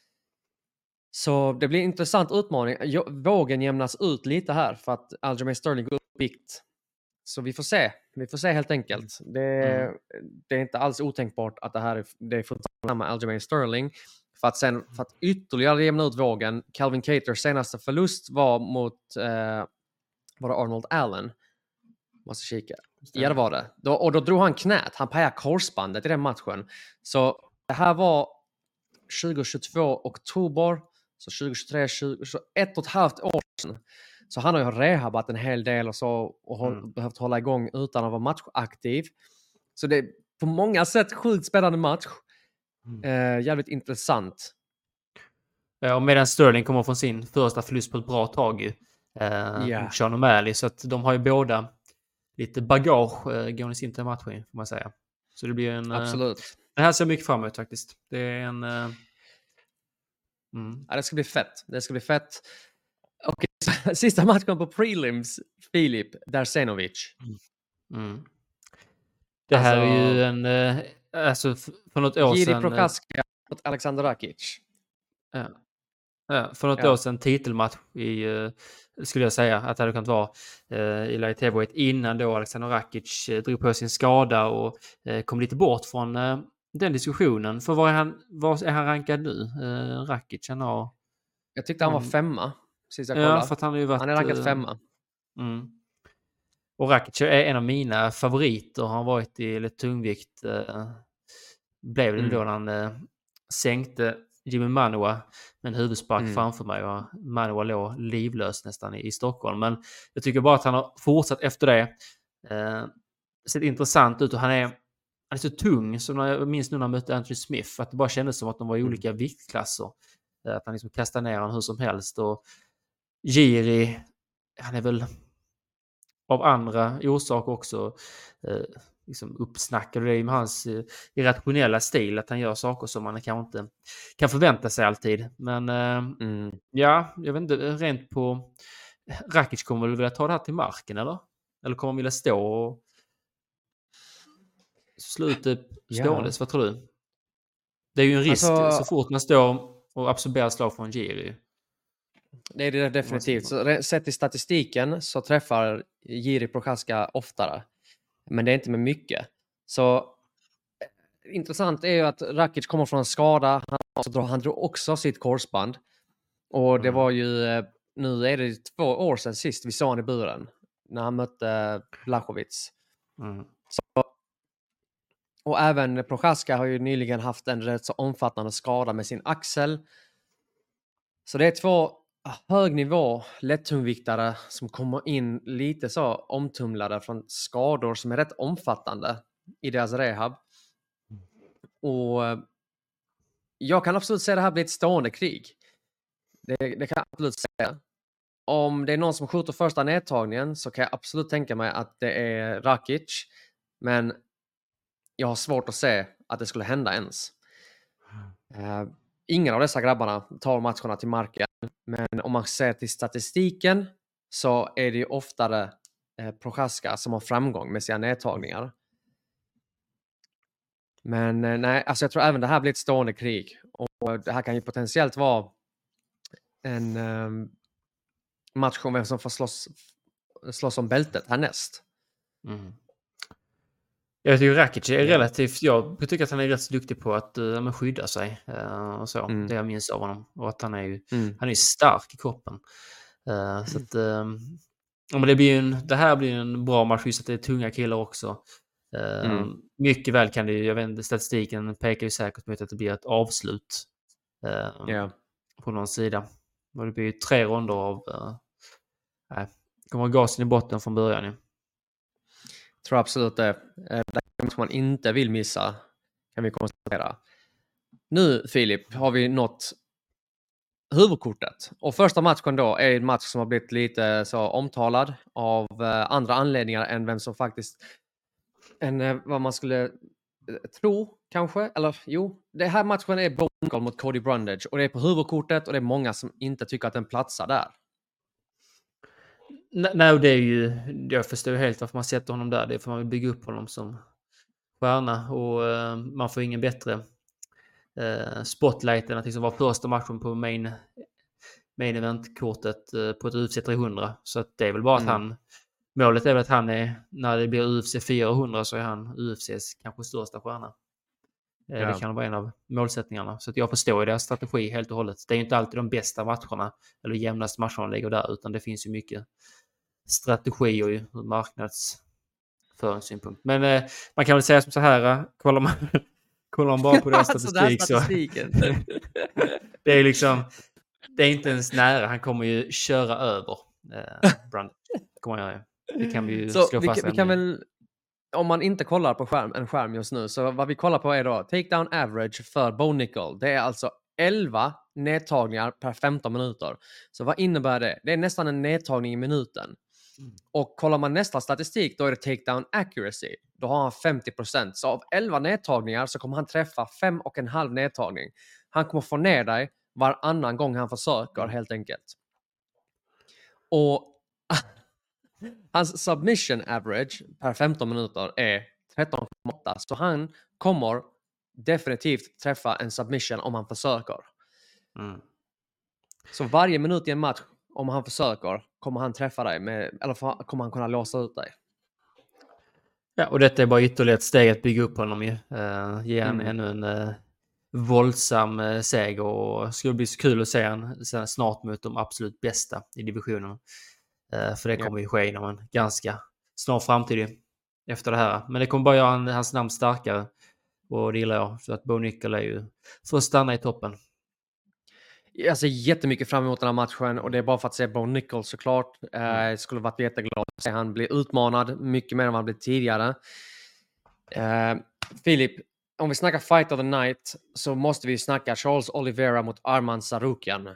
S2: Så det blir en intressant utmaning. Jo, vågen jämnas ut lite här för att Aljamain Sterling går upp i vikt. Så vi får se. Vi får se helt enkelt. Det,
S1: Mm.
S2: det är inte alls otänkbart att det här är, det är fortfarande med Aljamain Sterling. För att sen, för att ytterligare jämna ut vågen, Calvin Kattars senaste förlust var mot eh, var det Arnold Allen. Måste kika. Ja, det var det. Då, och då drog han knät. Han pajade korsbandet i den matchen. Så det här var tjugohundratjugotvå oktober. Så tjugohundratjugotre, tjugo, så ett och ett halvt år sedan. Så han har ju rehabat en hel del och så och håll,
S1: Mm.
S2: behövt hålla igång utan att vara matchaktiv. Så det är på många sätt sjukt spännande match. Eh, jävligt intressant.
S1: Ja, och medan Sterling kommer från sin första förlust på ett bra tag ju. Eh,
S2: Ja.
S1: Sean O'Malley, så att de har ju båda lite bagage eh, gående in till matchen, får man säga. Så det blir en... Eh,
S2: Absolut.
S1: det här ser mycket fram emot faktiskt. Det är en... Eh, mm.
S2: Ja, det ska bli fett. Det ska bli fett. Okej, sista matchen på prelims, Filip Darsenovic.
S1: Mm. Det här
S2: Alltså-
S1: är ju en... Eh, alltså f- för något år
S2: Jiri
S1: sedan... eh,
S2: Prochaska mot Alexander Rakic.
S1: Ja. Ja, för något
S2: Ja.
S1: år sedan titelmatch i, eh, skulle jag säga att det hade kunnat vara eh, i light heavyweight innan då Alexander Rakic eh, drog på sin skada och eh, kom lite bort från eh, den diskussionen. För var är han, var är han rankad nu? Eh, Rakic, han har...
S2: Jag tyckte han var
S1: Mm.
S2: femma. Sist jag
S1: Ja,
S2: kollade.
S1: för att han har ju varit...
S2: Han är rankad
S1: eh,
S2: femma.
S1: Mm. Och Rakic är en av mina favoriter. Han har varit i lite tungvikt. Eh, blev det
S2: Mm.
S1: då när han eh, sänkte Jimmy Manuwa med en huvudspark
S2: Mm.
S1: framför mig och Manuwa låg livlös nästan i, i Stockholm. Men jag tycker bara att han har fortsatt efter det. Eh, sett intressant ut och han är, han är så tung som när jag minns nu när han mötte Anthony Smith. Att det bara kändes som att de var i
S2: Mm.
S1: olika viktklasser. Eh, att han liksom kastade ner honom hur som helst. Och Jiri, han är väl av andra orsaker också eh, liksom uppsnackad. Det är med hans eh, irrationella stil att han gör saker som man kanske inte kan förvänta sig alltid. Men eh,
S2: Mm.
S1: ja, jag vet inte, rent på... Rakic kommer väl vilja ta det här till marken, eller? Eller kommer han vilja stå och slå ut det
S2: Ja.
S1: ståendes? Vad tror du? Det är ju en risk
S2: Alltså-
S1: så fort man står och absorberar slag från Jiri.
S2: Det är det definitivt. Så, re- sett i statistiken så träffar Jiri Prochaska oftare. Men det är inte med mycket. Så eh, intressant är ju att Rakic kommer från en skada. Han, alltså, drar- han drog också sitt korsband. Och det
S1: Mm.
S2: var ju, eh, nu är det två år sedan sist vi såg han i buren. När han mötte Blachowicz.
S1: Mm.
S2: Och även Prochaska har ju nyligen haft en rätt så omfattande skada med sin axel. Så det är två högnivå lättungviktare som kommer in lite så omtumlade från skador som är rätt omfattande i deras rehab. Och eh, jag kan absolut se det här bli ett stående krig. Det, det kan jag absolut säga. Om det är någon som skjuter första nedtagningen så kan jag absolut tänka mig att det är Rakic. Men jag har svårt att se att det skulle hända ens. Uh, ingen av dessa grabbarna tar matcherna till marken. Men om man ser till statistiken så är det ju oftare eh, Prochaska som har framgång med sina nedtagningar. Men eh, nej, alltså jag tror även det här blir ett stående krig. Och det här kan ju potentiellt vara en eh, match om vem som får slåss, slåss om bältet härnäst.
S1: Mm. Jag tycker Rakic är
S2: Ja.
S1: relativt... Jag tycker att han är rätt så duktig på att uh, skydda sig. Uh, och så.
S2: Mm.
S1: Det jag minns av honom. Och att han är ju
S2: Mm.
S1: han är stark i kroppen. Uh, så att... Uh, ja, men det, blir en, det här blir en bra match. Just att det är tunga killar också. Uh,
S2: Mm.
S1: Mycket väl kan det ju... Jag vet inte, statistiken pekar ju säkert mot att det blir ett avslut. Uh,
S2: Ja.
S1: På någon sida. Och det blir ju tre ronder av... Uh, nej, det kommer gasen i botten från början ju.
S2: Tror absolut det. Eh, Det är något man inte vill missa, kan vi konstatera. Nu, Filip, har vi nått huvudkortet. Och första matchen då är en match som har blivit lite så omtalad av eh, andra anledningar än vem som faktiskt... än eh, vad man skulle eh, tro, kanske. Eller jo, det här matchen är Bo Nickal mot Cody Brundage. Och det är på huvudkortet och det är många som inte tycker att den platsar där.
S1: Nej, det är ju... Jag förstår ju helt varför man sätter honom där. Det är för man vill bygga upp honom som stjärna. Och uh, man får ingen bättre uh, spotlight än att liksom vara första matchen på main, main event-kortet uh, på ett U F C trehundra. Så att det är väl bara
S2: Mm.
S1: att han... Målet är väl att han är... När det blir U F C fyrahundra så är han U F Cs kanske största stjärna. Uh,
S2: Ja.
S1: Det kan vara en av målsättningarna. Så att jag förstår ju deras strategi helt och hållet. Det är ju inte alltid de bästa matcherna eller jämnaste matcherna ligger där. Utan det finns ju mycket strategi och ur marknadsföringssynpunkt. Men eh, man kan väl säga som så här, eh, kollar man, kollar man bara på deras
S2: Alltså, den här
S1: statistik så...
S2: statistiken.
S1: Det är liksom... Det är inte ens nära. Han kommer ju köra över eh, Brand. Kommer jag göra. Det kan vi ju
S2: Så
S1: slå
S2: vi,
S1: fast.
S2: kan- vi kan väl, om man inte kollar på skärm, en skärm just nu, så vad vi kollar på är då takedown average för Bo Nickal. Det är alltså elva nedtagningar per femton minuter. Så vad innebär det? Det är nästan en nedtagning i minuten. Och kollar man nästa statistik, då är det takedown accuracy. Då har han femtio procent. Så av elva nedtagningar så kommer han träffa fem och en halv nedtagning. Han kommer få ner dig varannan gång han försöker, helt enkelt. Och hans submission average per femton minuter är tretton komma åtta. Så han kommer definitivt träffa en submission om han försöker.
S1: Mm.
S2: Så varje minut i en match, om han försöker, kommer han träffa dig med, eller får- kommer han kunna låsa ut dig.
S1: Ja, och detta är bara ytterligare ett steg att bygga upp honom ju. Uh, ge han
S2: Mm.
S1: ännu en uh, våldsam uh, seger och skulle bli så kul att se han sen snart mot de absolut bästa i divisionen. Uh, för det kommer ju ske inom en ganska snar framtid efter det här. Men det kommer bara göra han, hans namn starkare och det gillar jag. Så att Bo Nickal är ju för att stanna i toppen.
S2: Jag ser jättemycket fram emot den här matchen och det är bara för att se Bo Nickal såklart. Eh, jag skulle varit jätteglad att se han bli utmanad mycket mer än vad han blivit tidigare. Eh, Filip, om vi snackar Fight of the Night så måste vi snacka Charles Oliveira mot Arman Tsarukyan.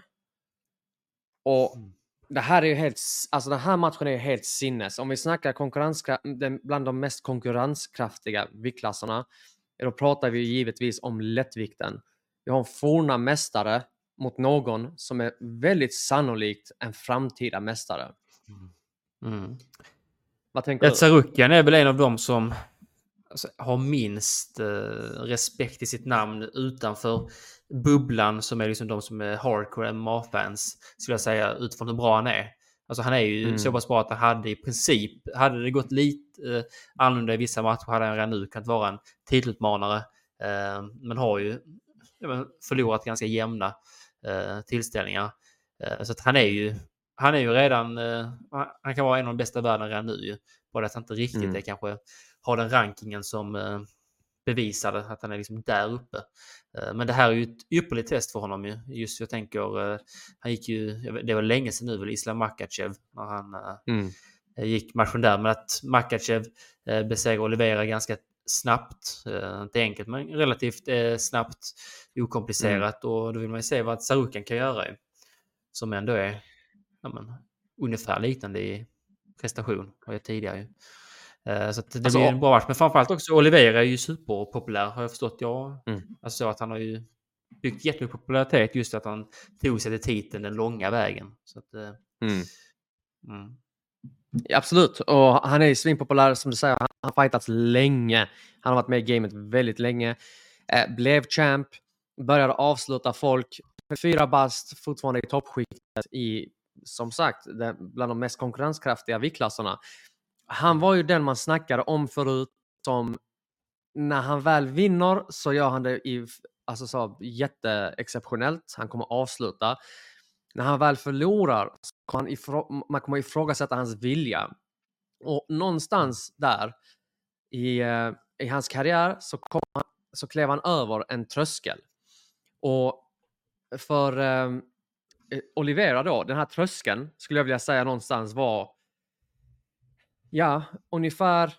S2: Och det här är ju helt, alltså den här matchen är ju helt sinnes. Om vi snackar konkurrenskra- den, bland de mest konkurrenskraftiga viktklasserna, då pratar vi givetvis om lättvikten. Vi har en forna mästare mot någon som är väldigt sannolikt en framtida mästare.
S1: Mm.
S2: Vad tänker
S1: Ja,
S2: du?
S1: Tsarukyan är väl en av dem som alltså, har minst eh, respekt i sitt namn utanför bubblan som är liksom de som är hardcore M M A-fans skulle jag säga utifrån hur bra han är. Alltså han är ju
S2: Mm.
S1: så pass bra att han hade i princip, hade det gått lite eh, annorlunda i vissa matcher hade han redan nu kunnat vara en titelutmanare. Eh, men har ju ja, förlorat ganska jämna eh, tillställningar. Eh, så att han är ju han är ju redan, eh, han kan vara en av de bästa i världen redan nu ju. Bara att han inte riktigt
S2: Mm.
S1: är kanske har den rankingen som eh, bevisade att han är liksom där uppe. Eh, men det här är ju ett ypperligt test för honom ju. Just jag tänker, eh, han gick ju, det var länge sedan nu väl, Islam Makhachev när han eh,
S2: Mm.
S1: gick matchen där. Men att Makhachev eh, besegrade Oliveira ganska snabbt. Eh, inte enkelt men relativt eh, snabbt, okomplicerat.
S2: Mm.
S1: Och då vill man ju se vad Tsarukyan kan göra ju. Som ändå är ja, men, ungefär liknande i prestation har jag tidigare ju. Uh, så att det
S2: Alltså,
S1: blir en bra match. Men framförallt också Oliveira är ju superpopulär har jag förstått. Jag
S2: Mm.
S1: alltså att han har ju byggt jättemycket popularitet just att han tog sig till titeln den långa vägen. Så att, eh,
S2: Mm.
S1: mm.
S2: Ja, absolut, och han är ju svinpopulär som du säger. Han har fightats länge. Han har varit med i gamet väldigt länge. Eh, blev champ, började avsluta folk. Fyra bast, fortfarande i toppskiktet i, som sagt, det, bland de mest konkurrenskraftiga viktklasserna. Han var ju den man snackade om förut, som när han väl vinner så gör han det i, alltså så jätteexceptionellt. Han kommer avsluta. När han väl förlorar så kommer han ifrå- man kommer ifrågasätta hans vilja. Och någonstans där i, eh, i hans karriär så, kom han, så klev han över en tröskel. Och för eh, Oliveira då, den här tröskeln skulle jag vilja säga någonstans var ja, ungefär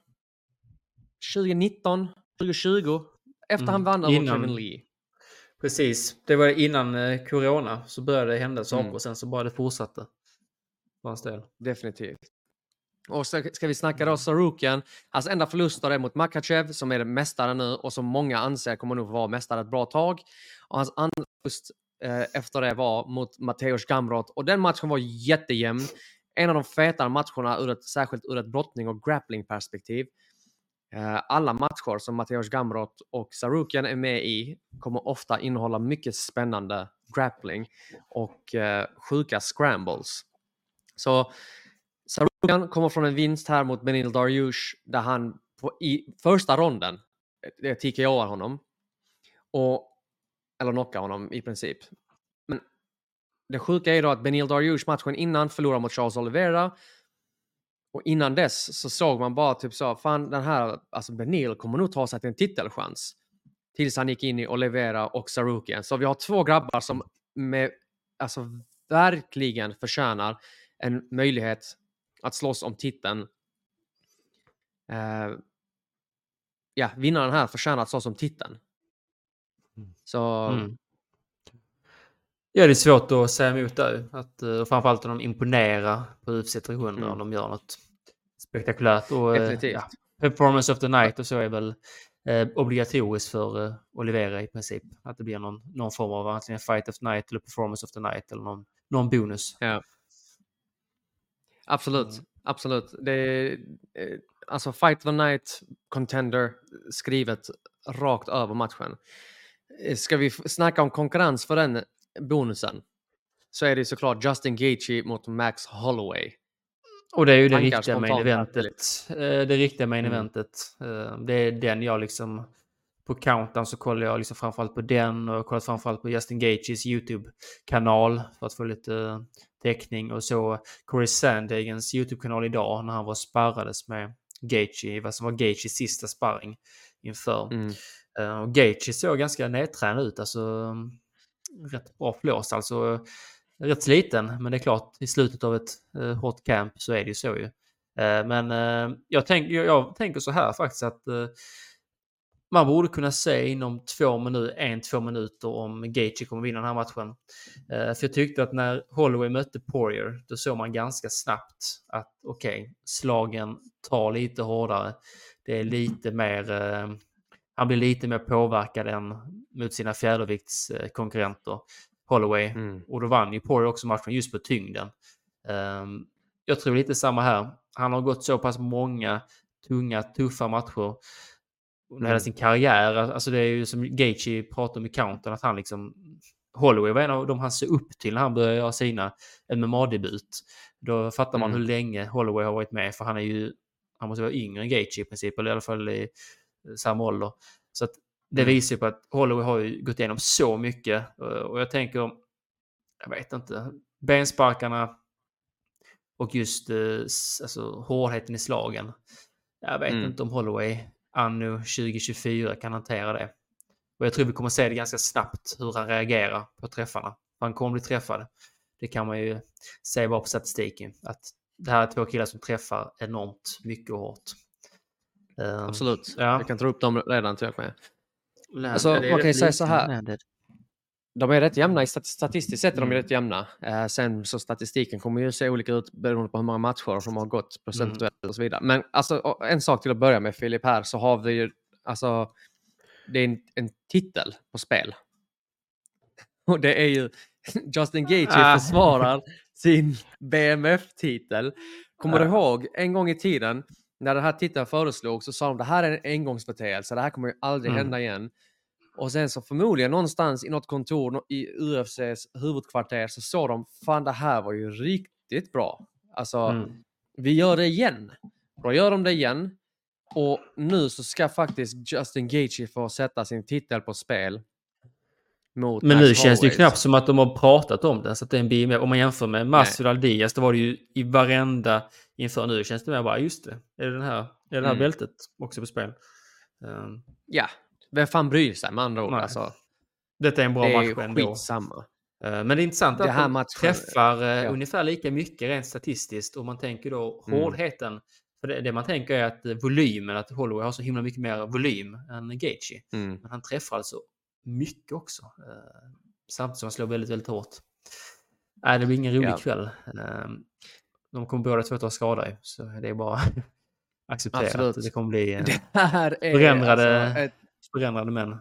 S2: tjugonitton tjugo efter
S1: Mm.
S2: han vann över
S1: Innan-
S2: Kevin Lee.
S1: Precis, det var innan eh, corona så började det hända saker
S2: Mm.
S1: och sen så bara det fortsatte. För hans del.
S2: Definitivt. Och så ska vi snacka då Sarukian. Hans enda förluster är mot Makhachev som är mästare nu och som många anser kommer nog vara mästare ett bra tag. Och hans andra förlust eh, efter det var mot Mateusz Gamrot. Och den matchen var jättejämn. En av de fetare matcherna ur ett, särskilt ur ett brottning- och grappling-perspektiv. Eh, alla matcher som Mateusz Gamrot och Sarukian är med i kommer ofta innehålla mycket spännande grappling och eh, sjuka scrambles. Så Sarukian kommer från en vinst här mot Benil Dariush där han på, i första ronden det T K O:ar honom och eller knockar honom i princip. Men det sjuka är då att Benil Dariush matchen innan förlorar mot Charles Oliveira och innan dess så såg man bara typ så fan den här alltså Benil kommer nog ta sig till en titelchans tills han gick in i Oliveira och Sarukian. Så vi har två grabbar som med alltså verkligen förtjänar en möjlighet att slåss om titeln. Uh, ja, vinnaren här förtjänar att slåss om titeln. Så...
S1: Mm. Ja, det är svårt att säga emot där. Att, uh, framförallt om de imponerar på U F C trehundra
S2: Mm.
S1: om de gör något spektakulärt. Och, uh,
S2: Definitivt.
S1: ja, performance of the night och så är väl uh, obligatoriskt för uh, Oliveira i princip. Att det blir någon, någon form av antingen fight of the night eller performance of the night eller någon, någon bonus.
S2: Ja. Absolut,
S1: Mm.
S2: absolut. Det är, eh, alltså Fight of the Night contender skrivet rakt över matchen. Eh, Ska vi f- snacka om konkurrens för den bonusen så är det såklart Justin Gaethje mot Max Holloway.
S1: Och det är ju det
S2: Tankar
S1: riktiga main
S2: spontant här,
S1: eventet. Eh, Det riktiga main
S2: Mm.
S1: eventet. Eh, Det är den jag liksom... På Countdown så kollar jag liksom framförallt på den och jag kollar framförallt på Justin Gaethjes YouTube-kanal för att få lite eh, täckning. Och så Corey Sandhagens YouTube-kanal idag när han var sparrades med Gaethje, vad som var Gaethjes sista sparring inför.
S2: Mm.
S1: Eh, Och Gaethje såg ganska nedtränad ut, alltså mm, rätt bra flås, alltså rätt sliten, men det är klart i slutet av ett eh, hot camp så är det ju så ju. Eh, men eh, jag, tänk, jag, jag tänker så här faktiskt att eh, man borde kunna se inom två minuter, en, två minuter om Gaethje kommer vinna den här matchen. Eh, för jag tyckte att när Holloway mötte Poirier, då såg man ganska snabbt att okej, okay, slagen tar lite hårdare. Det är lite mer, eh, han blir lite mer påverkad än mot sina fjärdeviktskonkurrenter, Holloway.
S2: Mm.
S1: Och då vann ju Poirier också matchen just på tyngden. Eh, jag tror lite samma här. Han har gått så pass många tunga, tuffa matcher under hela sin karriär. Alltså det är ju som Gaethje pratade om i Countdown, att han liksom Holloway var en av de han såg upp till när han började göra sina M M A-debut. Då fattar man
S2: Mm.
S1: hur länge Holloway har varit med, för han är ju, han måste vara yngre än Gaethje i princip, eller i alla fall i samma ålder. Så att det
S2: Mm.
S1: visar på att Holloway har ju gått igenom så mycket, och jag tänker, jag vet inte, bensparkarna och just alltså, hårdheten i slagen. Jag vet
S2: Mm.
S1: inte om Holloway anno tjugo tjugofyra kan hantera det. Och jag tror vi kommer se det ganska snabbt hur han reagerar på träffarna. Han kommer bli träffad. Det kan man ju se bara på statistiken. Att det här är två killar som träffar enormt mycket och hårt. Um,
S2: Absolut.
S1: Ja.
S2: Jag kan ta upp dem redan till jag med.
S1: Nej,
S2: Alltså,
S1: det är
S2: man kan ju
S1: rätt
S2: säga
S1: lite
S2: så här.
S1: landed.
S2: De är rätt jämna, i stat- statistiskt sett är de
S1: Mm.
S2: rätt jämna. Eh, sen så statistiken kommer ju se olika ut beroende på hur många matcher som har gått procentuellt
S1: Mm.
S2: och så vidare. Men alltså, och en sak till att börja med, Filip, här så har vi ju, alltså, det är en, en titel på spel. Och det är ju Justin Gaethje
S1: Ah.
S2: försvarar sin B M F-titel. Kommer du
S1: Ah.
S2: ihåg en gång i tiden när den här titeln föreslogs så sa de det här är en engångsföreteelse, det här kommer ju aldrig
S1: Mm.
S2: hända igen. Och sen så förmodligen någonstans i något kontor i U F C:s huvudkvarter så såg de, fan det här var ju riktigt bra. Alltså,
S1: Mm.
S2: vi gör det igen. Då gör de det igen. Och nu så ska faktiskt Justin Gaethje få sätta sin titel på spel. Mot
S1: Men
S2: Max
S1: nu känns det ju
S2: Holloway.
S1: knappt som att de har pratat om det. Så att det är en B M F. Om man jämför med Masvidal Diaz, då var det ju i varenda inför. Nu känns det mer bara, just det. Är det, den här, är det här
S2: Mm.
S1: bältet också på spel? Um,
S2: Ja, vem fan bryr sig med andra ord?
S1: Nej.
S2: Alltså,
S1: detta är en bra
S2: det är
S1: match
S2: ju
S1: ändå.
S2: skitsamma.
S1: Uh, men det är intressant
S2: Det
S1: att
S2: här
S1: de
S2: matchen-
S1: träffar uh,
S2: ja.
S1: ungefär lika mycket rent statistiskt. Och man tänker då
S2: Mm.
S1: hårdheten. För det, det man tänker är att uh, volymen, att Holloway har så himla mycket mer volym än Gaethje.
S2: Mm.
S1: Men han träffar alltså mycket också. Uh, samtidigt som han slår väldigt, väldigt hårt. Nej, det blir ingen rolig
S2: Ja.
S1: kväll. Um, de kommer båda två att ha skada ju. Så det är bara acceptera
S2: Absolut.
S1: att det kommer bli uh,
S2: Det här är
S1: förändrade,
S2: alltså ett,
S1: förändrade män.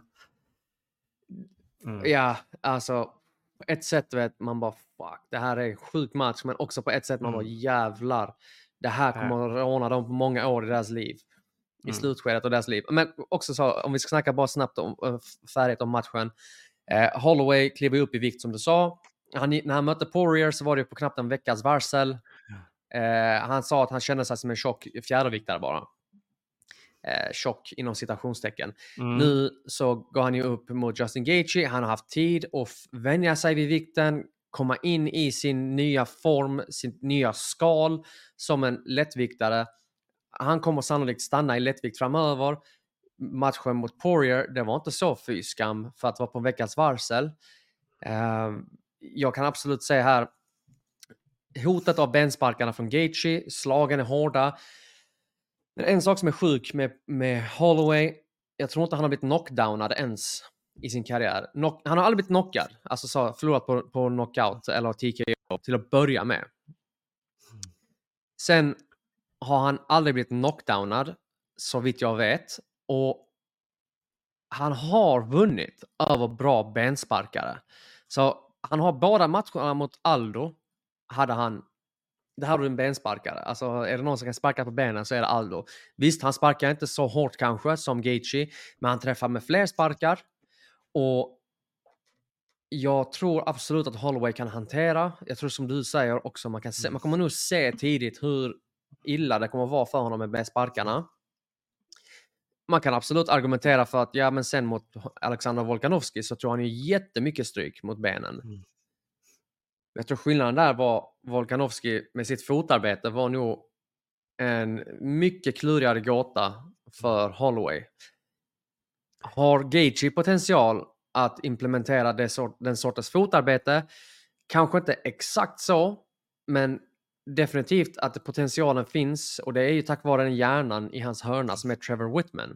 S1: Mm.
S2: ja, alltså på ett sätt vet man bara fuck, det här är en sjuk match, men också på ett sätt man
S1: Mm.
S2: bara jävlar, det här kommer att råna dem på många år i deras liv. I
S1: Mm.
S2: slutskedet av deras liv. Men också så, om vi ska snacka bara snabbt om uh, färdigt om matchen. Eh, Holloway kliver upp i vikt som du sa. Han, när han mötte Poirier så var det på knappt en veckas varsel. Eh, han sa att han kände sig som en tjock fjärdeviktare bara. Eh, tjock inom citationstecken.
S1: Mm.
S2: Nu så går han ju upp mot Justin Gaethje. Han har haft tid att f- vänja sig vid vikten, komma in i sin nya form, sin nya skal som en lättviktare. Han kommer sannolikt stanna i lättvikt framöver. Matchen mot Poirier, det var inte så fy skam för att vara på en veckas varsel. Uh, jag kan absolut säga här, hotet av bensparkarna från Gaethje, slagen är hårda. Men en sak som är sjuk med, med Holloway, jag tror inte han har blivit knockdownad ens i sin karriär. Knock, han har aldrig blivit knockad, alltså så, förlorat på, på knockout eller T K O till att börja med. Sen har han aldrig blivit knockdownad, så vitt jag vet. Och han har vunnit över bra bensparkare. Så han har båda matcherna mot Aldo, hade han, det här är en bensparkare. Alltså är det någon som kan sparka på benen så är det Aldo. Visst, han sparkar inte så hårt kanske som Gaethje, men han träffar med fler sparkar. Och jag tror absolut att Holloway kan hantera. Jag tror som du säger också, man, kan se, man kommer nog se tidigt hur illa det kommer vara för honom med bensparkarna. Man kan absolut argumentera för att ja, men sen mot Alexander Volkanovski så tror han ju jättemycket stryk mot benen. Mm. Jag tror skillnaden där var Volkanovski med sitt fotarbete var nog en mycket klurigare gåta för Holloway. Har Gaethje potential att implementera det sort, den sortens fotarbete? Kanske inte exakt så, men definitivt att potentialen finns, och det är ju tack vare den hjärnan i hans hörna som är Trevor Whitman.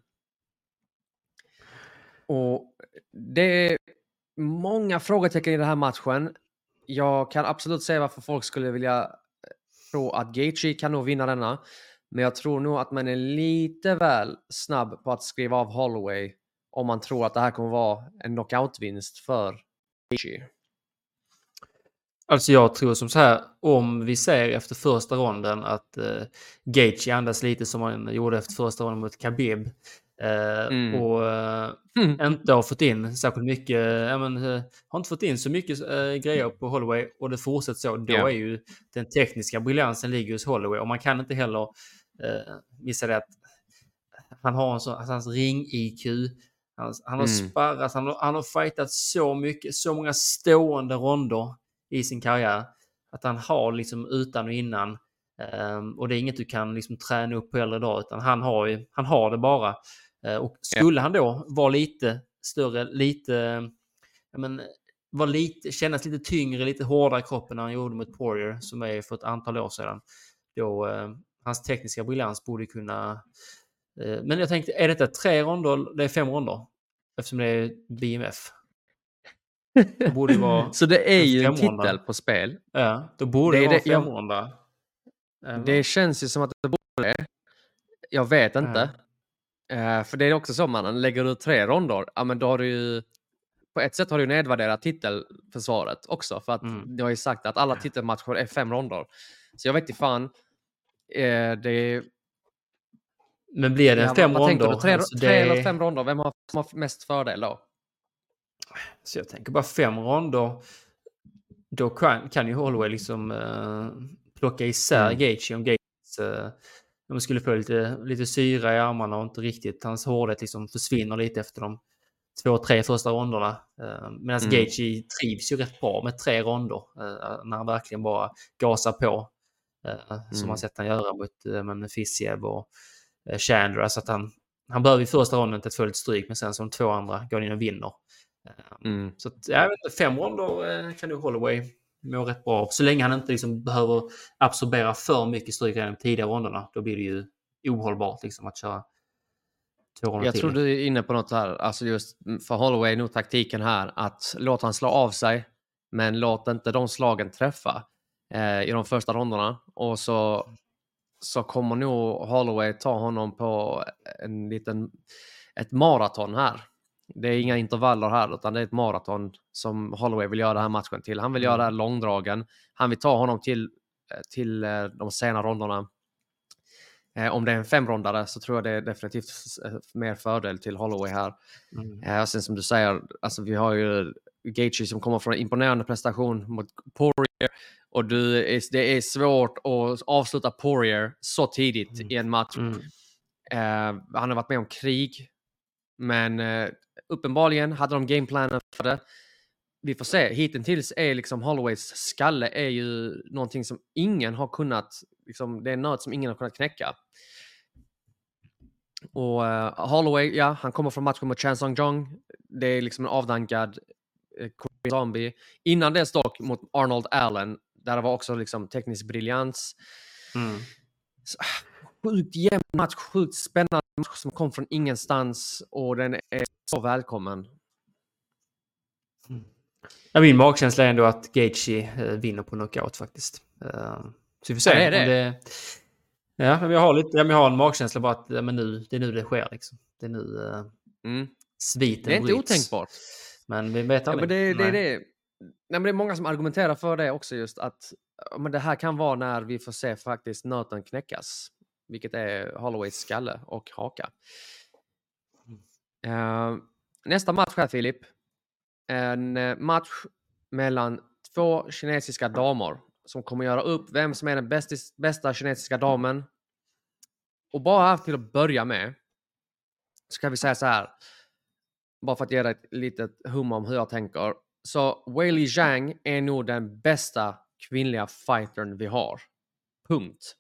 S2: Och det är många frågetecken i den här matchen. Jag kan absolut säga varför folk skulle vilja tro att Gaethje kan nog vinna denna, men jag tror nog att man är lite väl snabb på att skriva av Holloway om man tror att det här kommer vara en knockoutvinst för Gaethje.
S1: Alltså jag tror som så här, om vi ser efter första ronden att uh, Gaethje andas lite som han gjorde efter första ronden mot Khabib uh, mm. och uh, mm. inte har fått in särskilt mycket, uh, men, uh, har inte fått in så mycket uh, grejer på Holloway och det fortsätter så, då yeah. är ju den tekniska briljansen ligger hos Holloway, och man kan inte heller uh, missa det att han har en sån, alltså hans ring-I Q, han, han har mm. sparrat, han har, han har fightat så mycket, så många stående ronder i sin karriär, att han har liksom utan och innan, um, och det är inget du kan liksom träna upp på äldre dag, utan han har, ju, han har det bara, uh, och skulle yeah. han då vara lite större, lite, ja, men, var lite, kännas lite tyngre, lite hårdare i kroppen när han gjorde mot Poirier, som är för ett antal år sedan, då uh, hans tekniska briljans borde kunna, uh, men jag tänkte, är detta tre ronder, det är fem ronder, eftersom det är B M F. Det borde vara
S2: så det är ju en titel på spel.
S1: Ja, då borde det, det vara femrunda.
S2: Det, det känns ju som att det borde det. Jag vet inte. Ja. Uh, för det är också så, man lägger du tre ronder, ja men då har du ju på ett sätt har du nedvärderat titelförsvaret också. För att
S1: Mm.
S2: du har ju sagt att alla titelmatcher är fem ronder. Så jag vet inte fan. Eh, det
S1: Men blir det
S2: ja,
S1: fem
S2: vad, vad
S1: ronder?
S2: tänker du? Tre,
S1: Alltså,
S2: tre
S1: det...
S2: eller fem ronder? Vem har, som har mest fördel då?
S1: Så jag tänker bara fem ronder. Då kan, kan ju Holloway liksom uh, plocka isär
S2: Mm.
S1: Gaethje om Gaethje uh, de skulle få lite, lite syra i armarna och inte riktigt. Hans hårdhet liksom försvinner lite efter de två, tre första ronderna. Uh, Medan
S2: Mm.
S1: Gaethje trivs ju rätt bra med tre ronder. Uh, när han verkligen bara gasar på. Uh, mm. Som man sett han göra mot uh, men Fiziev och uh, Chandler. Alltså att han, han behöver i första ronden ett fullt stryk, men sen som två andra går in och vinner.
S2: Mm.
S1: Så att, jag vet inte, fem ronder kan nu Holloway må rätt bra. Så länge han inte liksom behöver absorbera för mycket stryk redan i tidiga ronderna, då blir det ju ohållbart liksom att köra två ronder
S2: Jag
S1: till.
S2: tror du är inne på något här. Alltså just för Holloway, nog taktiken här att låta han slå av sig, men låt inte de slagen träffa eh, i de första ronderna. Och så, så kommer nog Holloway ta honom på en liten, ett maraton här. Det är inga intervaller här, utan det är ett maraton som Holloway vill göra den här matchen till. Han vill
S1: Mm.
S2: göra det här långdragen. Han vill ta honom till, till de sena ronderna. Eh, om det är en femrondare så tror jag det är definitivt mer fördel till Holloway här.
S1: Mm.
S2: Eh, sen som du säger, alltså vi har ju Gaethje som kommer från en imponerande prestation mot Poirier. Och du, det är svårt att avsluta Poirier så tidigt
S1: Mm.
S2: i en match.
S1: Mm.
S2: Eh, han har varit med om krig. Men eh, uppenbarligen hade de gameplanen för det. Vi får se. Hittills är liksom Holloways skalle är ju någonting som ingen har kunnat, liksom, det är något som ingen har kunnat knäcka. Och uh, Holloway, ja, han kommer från matchen mot Chan Sung Jung. Det är liksom en avdankad uh, zombie. Innan det dock mot Arnold Allen, där det var också liksom teknisk briljans.
S1: Mm.
S2: Så, sjukt jämn match, sjukt spännande match som kom från ingenstans, och den är så välkommen.
S1: Mm. Ja, min magkänsla är ändå att Gaethje eh, vinner på knockout faktiskt. Uh, så vi får se.
S2: Ja, det är det.
S1: det ja, men jag har lite, jag har en magkänsla bara att ja, men nu, det är nu det sker liksom. Det är nu uh,
S2: Mm.
S1: sviten
S2: Det är inte
S1: bryts.
S2: otänkbart.
S1: Men vi vet
S2: Ja,
S1: aldrig.
S2: men det, det,
S1: Nej.
S2: det, nej, men det är många som argumenterar för det också, just att men det här kan vara när vi får se faktiskt nöten knäckas, vilket är Holloways skalle och haka. Uh, nästa match här, Filip. En match mellan två kinesiska damer som kommer göra upp vem som är den bästa, bästa kinesiska damen. Och bara här till att börja med ska vi säga så här, bara för att ge dig ett litet hum om hur jag tänker. Så Weili Zhang är nog den bästa kvinnliga fightern vi har. Punkt.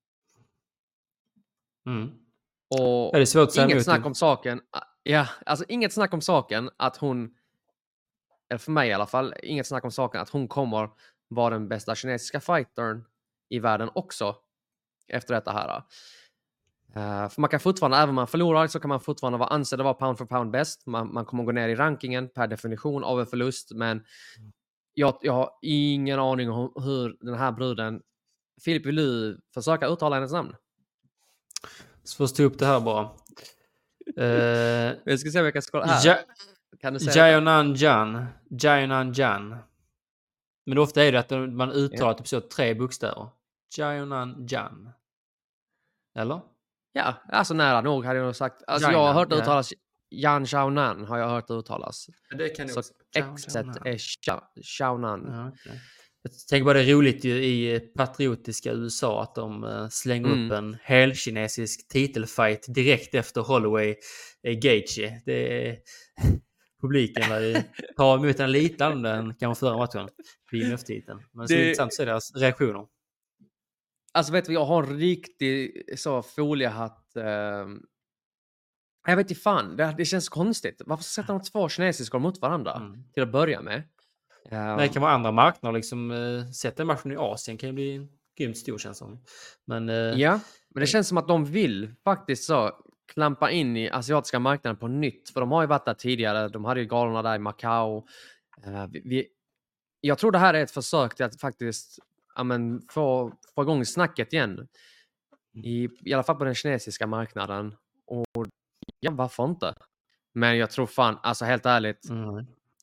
S1: Mm.
S2: Och
S1: är det svårt att säga
S2: inget
S1: emot
S2: snack
S1: det?
S2: om saken. Ja, alltså inget snack om saken att hon, eller för mig i alla fall, inget snack om saken att hon kommer vara den bästa kinesiska fightern i världen också efter detta här. Uh, för man kan fortfarande, även om man förlorar, så kan man fortfarande vara ansedd att vara pound for pound bäst. Man, man kommer gå ner i rankingen per definition av en förlust, men jag, jag har ingen aning om hur den här bruden... Filip, vill du försöka uttala hennes namn?
S1: Så först ta upp det här bara. Uh,
S2: Jag ska se om jag kan skåla här.
S1: ja,
S2: Kan du säga
S1: Jayonan Jan. Jayonan Jan. Men ofta är det att man uttalar
S2: Ja.
S1: typ så tre bokstäver. Jayonan Jan. Eller?
S2: Ja, alltså nära nog hade jag nog sagt. Alltså
S1: Jainan,
S2: jag har hört det
S1: ja.
S2: uttalas Yan Xiaonan, har jag hört det uttalas.
S1: Det kan
S2: Så X-et är Xia- Xiaonan.
S1: Ja, okay. Jag tänker bara det är roligt ju i patriotiska U S A att de uh, slänger
S2: Mm.
S1: upp en helkinesisk titelfight direkt efter Holloway uh, Gaethje. Det är publiken där vi tar emot en lite annorlunda än kanske förra matchen vid I M F-titeln. Men så är det
S2: Det-
S1: intressant att se deras reaktioner.
S2: Alltså vet du, jag har en riktig så foliehatt. Eh, jag vet inte fan, det, det känns konstigt. Varför sätter de två kinesiskor mot varandra
S1: Mm.
S2: till att börja med? Eh,
S1: Men det kan vara andra marknader. Liksom, uh, sätta matchen i Asien kan ju bli grymt stor, känns som. Men uh,
S2: Ja, men det känns som att de vill faktiskt så klampa in i asiatiska marknaden på nytt. För de har ju varit där tidigare. De hade ju galorna där i Macau. Uh, vi, vi, jag tror det här är ett försök till att faktiskt ja, men, få, få igång snacket igen. I, I alla fall på den kinesiska marknaden. Och ja, varför inte? Men jag tror fan, alltså helt ärligt.
S1: mm.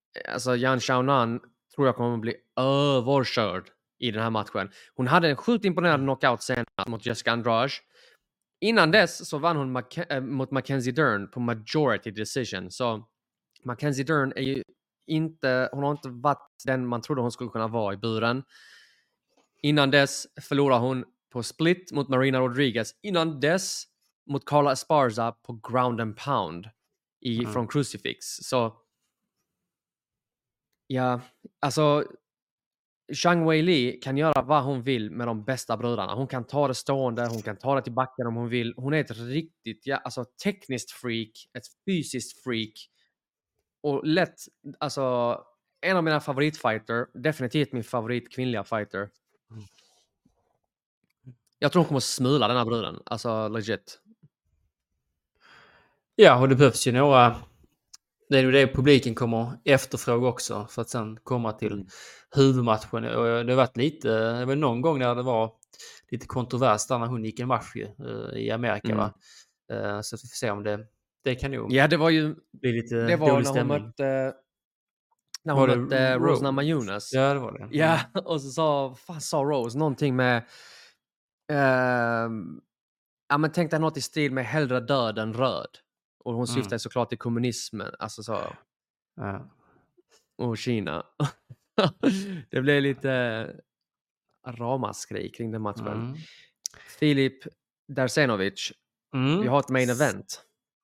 S2: alltså Yan Xiaonan tror jag kommer att bli överkörd i den här matchen. Hon hade en sjukt imponerande knockout senast mot Jessica Andrade. Innan dess så vann hon Mac- äh, mot Mackenzie Dern på majority decision. Så Mackenzie Dern är ju inte, hon har inte varit den man trodde hon skulle kunna vara i buren. Innan dess förlorade hon på split mot Marina Rodriguez. Innan dess mot Carla Esparza på ground and pound i, mm. från Crucifix. Så ja, alltså Zhang Weili kan göra vad hon vill med de bästa brudarna. Hon kan ta det stående, hon kan ta det till backen om hon vill. Hon är ett riktigt, ja, alltså tekniskt freak, ett fysiskt freak. Och lätt, alltså en av mina favoritfighter, definitivt min favorit kvinnliga fighter. Jag tror hon kommer att smula den här bruden, alltså legit.
S1: Ja, och det behövs ju några... Det är ju det publiken kommer efterfråga också för att sen komma till mm. huvudmatchen. Och det har varit lite, det var någon gång när det var lite kontrovers där när hon gick en match uh, i Amerika. Mm. Va? Uh, så att vi får se om det, det kan nog
S2: ja, det var ju,
S1: bli lite
S2: det var när hon mötte, när hon mötte Rose, Rose Namajunas.
S1: Ja, det var det.
S2: Ja, och så sa, fan sa Rose någonting med, uh, ja men tänkte något i stil med hellre död än röd. Och hon syftar mm. såklart till kommunismen, alltså så. Ja. Och Kina. Det blev lite ramaskri kring den matchen. Mm. Filip Darcenovic, mm. vi har ett main event.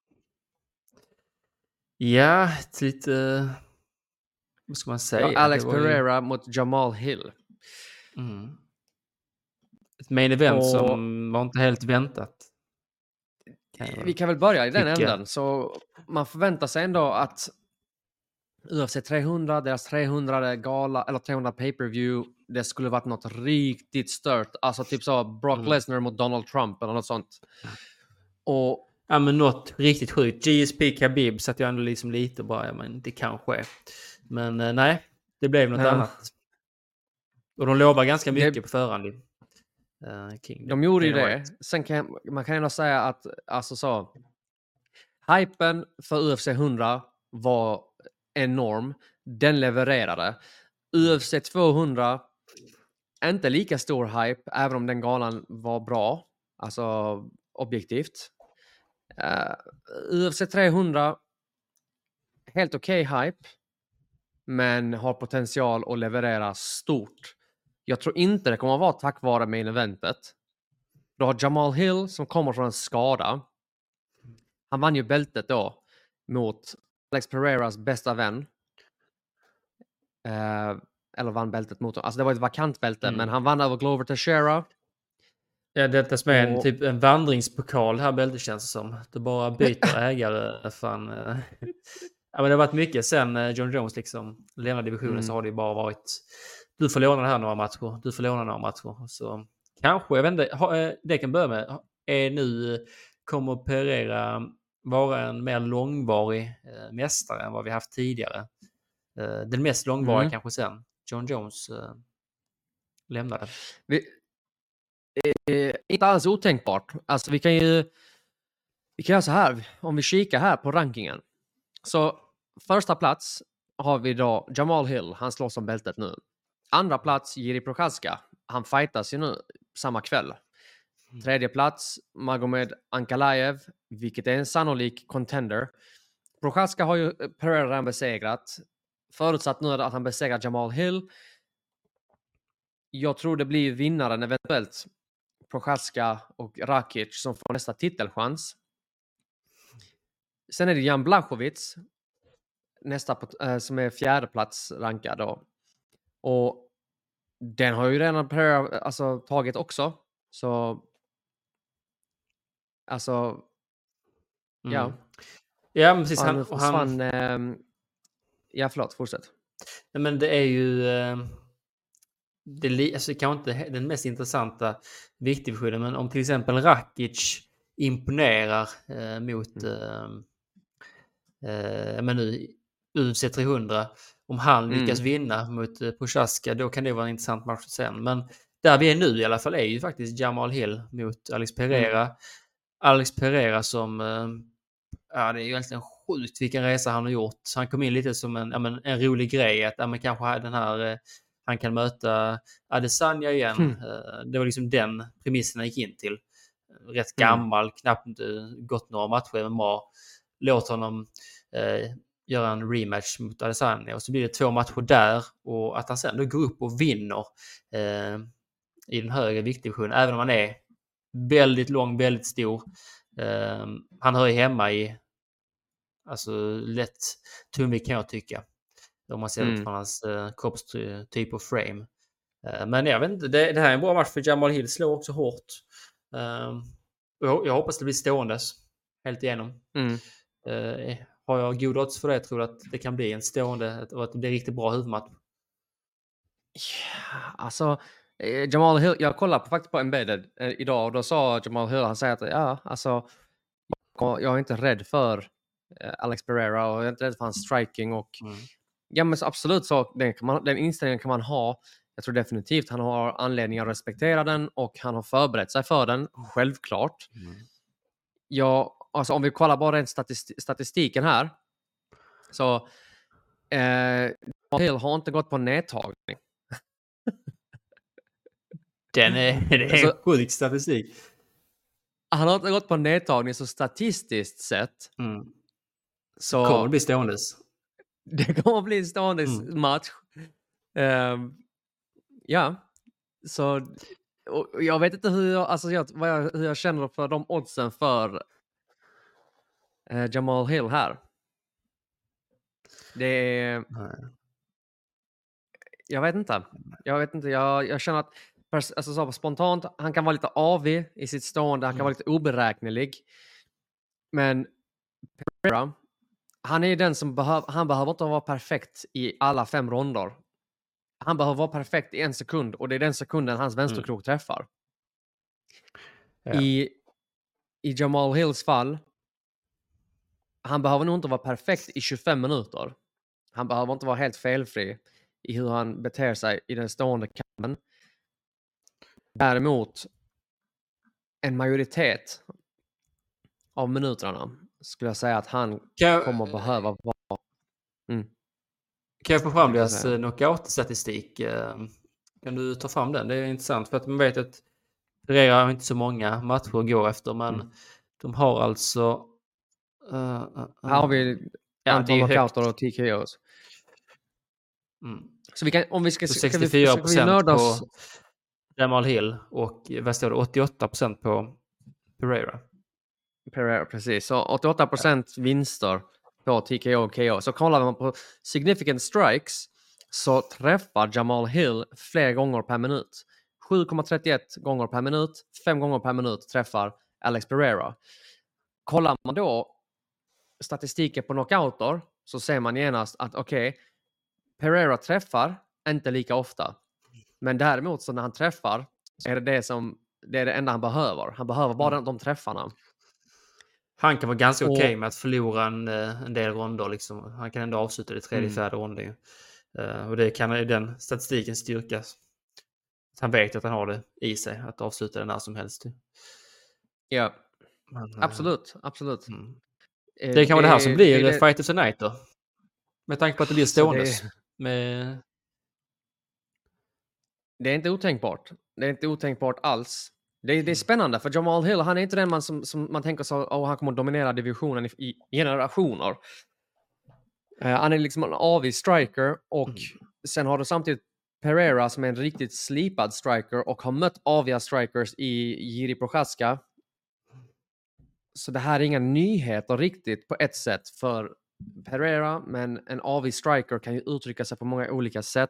S1: Ja, ett lite... Vad ska man säga?
S2: Ja, Alex Pereira ju... mot Jamal Hill.
S1: Mm. Ett main event och... som var inte helt väntat.
S2: Vi kan väl börja i den änden. Så man förväntar sig ändå att U F C trehundra, deras trehundrade gala eller trehundra pay-per-view, det skulle varit något riktigt stört. Alltså typ så Brock mm. Lesnar mot Donald Trump eller något sånt. Och
S1: ja, men något riktigt sjukt. G S P Khabib satt jag ändå liksom lite bara, ja, men det kan ske. Men eh, nej, det blev något ja. annat. Och de lovar ganska mycket det... på förhand. Uh, King.
S2: De gjorde ju det. Sen kan man kan ändå säga att alltså så hypen för U F C hundra var enorm. Den levererade. U F C tvåhundra inte lika stor hype, även om den galan var bra, alltså objektivt. Uh, U F C trehundra helt okej okay hype, men har potential att leverera stort. Jag tror inte det kommer att vara tack vare main eventet. Du har Jamal Hill som kommer från en skada. Han vann ju bältet då mot Alex Pereiras bästa vän. Eh, eller vann bältet mot honom. Alltså det var ett vakant bälte, mm. men han vann över Glover Teixeira.
S1: Ja, detta som är en, och... typ en vandringspokal här bältet känns det som. Det bara byter ägare. Fan. Ja, men det har varit mycket sen John Jones liksom lämnade divisionen mm. så har det bara varit du får låna det här några matcher, du får låna några matcher. Så kanske, jag vet inte, det kan börja med, är nu, kommer Pereira vara en mer långvarig eh, mästare än vad vi haft tidigare. Eh, den mest långvariga mm. kanske sen John Jones eh, lämnade.
S2: Vi, eh, inte alls otänkbart. Alltså vi kan ju vi kan göra så här, om vi kikar här på rankingen. Så första plats har vi då Jamal Hill, han slåss om bältet nu. Andra plats, Jiri Prochazka. Han fightas ju nu samma kväll. Tredje plats, Magomed Ankalaev, vilket är en sannolik contender. Prochazka har ju Pereira besegrat. Förutsatt nu att han besegrar Jamal Hill. Jag tror det blir vinnaren eventuellt. Prochazka och Rakic som får nästa titelchans. Sen är det Jan Blachowicz. Nästa på, äh, som är fjärde plats rankad då. Och den har ju redan Pereira alltså, tagit också. Så alltså mm. ja.
S1: Ja, men precis.
S2: Han, han, han eh, ja, förlåt, fortsätt.
S1: Nej, men det är ju eh, det alltså, kanske inte den mest intressanta viktdivisionen, men om till exempel Rakic imponerar eh, mot mm. eh, men nu U F C trehundra, om han lyckas mm. vinna mot eh, Prochazka, då kan det vara en intressant match sen. Men där vi är nu i alla fall är ju faktiskt Jamal Hill mot Alex Pereira. Mm. Alex Pereira som eh, Ja, det är ju egentligen sjukt vilken resa han har gjort. Han kom in lite som en, ja, men, en rolig grej. Att ja, men, kanske den här, eh, han kan möta Adesanya igen.
S2: Mm.
S1: Eh, det var liksom den premissen han gick in till. Rätt
S2: Mm.
S1: gammal, knappt inte gått några matcher med M M A. Låt honom eh, göra en rematch mot Adesanya. Och så blir det två matcher där. Och att han sen då går upp och vinner eh, i den högre viktdivisionen. Även om han är väldigt lång, väldigt stor. Eh, han hör ju hemma i alltså lätt tumvikt kan jag tycka. Om man ser
S2: Mm.
S1: det från hans eh, kroppstyp och frame. Eh, men jag vet inte, det, det här är en bra match för Jamal Hill slår också hårt. Eh, jag, jag hoppas det blir ståendes helt igenom.
S2: Mm.
S1: Eh, har jag god odds för det, tror jag att det kan bli en stående och att det blir riktigt bra huvudmatch.
S2: Ja, alltså eh, Jamal Hill, jag kollade på, faktiskt på Embedded eh, idag och då sa Jamal Hill, han säger att ja, alltså jag, jag är inte rädd för eh, Alex Pereira och jag är inte rädd för hans striking och
S1: Mm.
S2: ja, men så absolut så den, kan man, den inställningen kan man ha. Jag tror definitivt han har anledning att respektera den och han har förberett sig för den, självklart.
S1: Mm.
S2: Ja, alltså om vi kollar bara rent statistik, statistiken här så eh, Hill har inte gått på nedtagning.
S1: Den är, det är
S2: Alltså-
S1: en sjuk statistik.
S2: Han har inte gått på nedtagning så statistiskt sett
S1: Mm.
S2: så
S1: Kommer det bli ståendes?
S2: det kommer att bli en stående
S1: Mm.
S2: match. Ehm, ja, så och jag vet inte hur jag, alltså jag, vad jag, hur jag känner för de oddsen för eh, Jamal Hill här. Det är,
S1: Nej.
S2: jag vet inte. Jag vet inte, jag, jag känner att pers- alltså så spontant, han kan vara lite avig i sitt stående, han kan
S1: Mm.
S2: vara lite oberäknelig. Men Pereira, han är den som behöver, han behöver inte vara perfekt i alla fem ronder. Han behöver vara perfekt i en sekund och det är den sekunden hans vänsterkrok träffar.
S1: Ja.
S2: I, I Jamal Hills fall, han behöver nog inte vara perfekt i tjugofem minuter. Han behöver inte vara helt felfri i hur han beter sig i den stående kampen. Däremot, en majoritet av minuterna skulle jag säga att han
S1: Kan jag,
S2: kommer behöva vara... Mm.
S1: kan jag få fram
S2: Det kan jag
S1: deras
S2: säga.
S1: eh, knockout-statistik? Eh, Kan du ta fram den? Det är intressant för att man vet att Pereira har inte så många matcher att gå efter, men
S2: Mm.
S1: de har alltså... Uh, uh,
S2: Här har vi
S1: ja,
S2: antal
S1: det är ju
S2: knockouter
S1: högt.
S2: och T K Os.
S1: Mm.
S2: Så vi kan, om vi ska...
S1: Så
S2: ska vi,
S1: sextiofyra
S2: ska vi
S1: procent
S2: nörda
S1: på
S2: oss-
S1: Jamal Hill och vad står det? åttioåtta procent på Pereira.
S2: Pereira, precis. Så åttioåtta procent vinster på T K O och K O. Så kollar man på significant strikes så träffar Jamal Hill fler gånger per minut. sju komma trettioett gånger per minut, fem gånger per minut träffar Alex Pereira. Kollar man då statistiken på knockouter så ser man genast att okej, okay, Pereira träffar inte lika ofta. Men däremot så när han träffar så är det det som det är det enda han behöver. Han behöver bara
S1: Mm.
S2: de träffarna.
S1: Han kan vara ganska
S2: Och-
S1: okej okay med att förlora en, eh, en del ronder. Liksom. Han kan ändå avsluta det tredje,
S2: Mm.
S1: fjärde ronden. Uh, och det kan i den statistiken styrkas. Han vet att han har det i sig att avsluta det när som helst.
S2: Ja,
S1: Men, eh,
S2: absolut, absolut.
S1: Mm.
S2: Eh,
S1: Det kan vara det här som blir
S2: det-
S1: det, Fight of the Night då. Med tanke på att det blir
S2: Så det-
S1: ståendes. Med...
S2: Det är inte otänkbart. Det är inte otänkbart alls. Det är, det är
S1: Mm.
S2: spännande för Jamal Hill, han är inte den man som, som man tänker så, oh, han kommer att dominera divisionen i, i generationer. Eh, han är liksom en avig striker och
S1: Mm.
S2: sen har du samtidigt Pereira som är en riktigt slipad striker och har mött aviga strikers i Jiri Prochaska. Så det här är inga nyheter riktigt på ett sätt för Pereira, men en avig striker kan ju uttrycka sig på många olika sätt.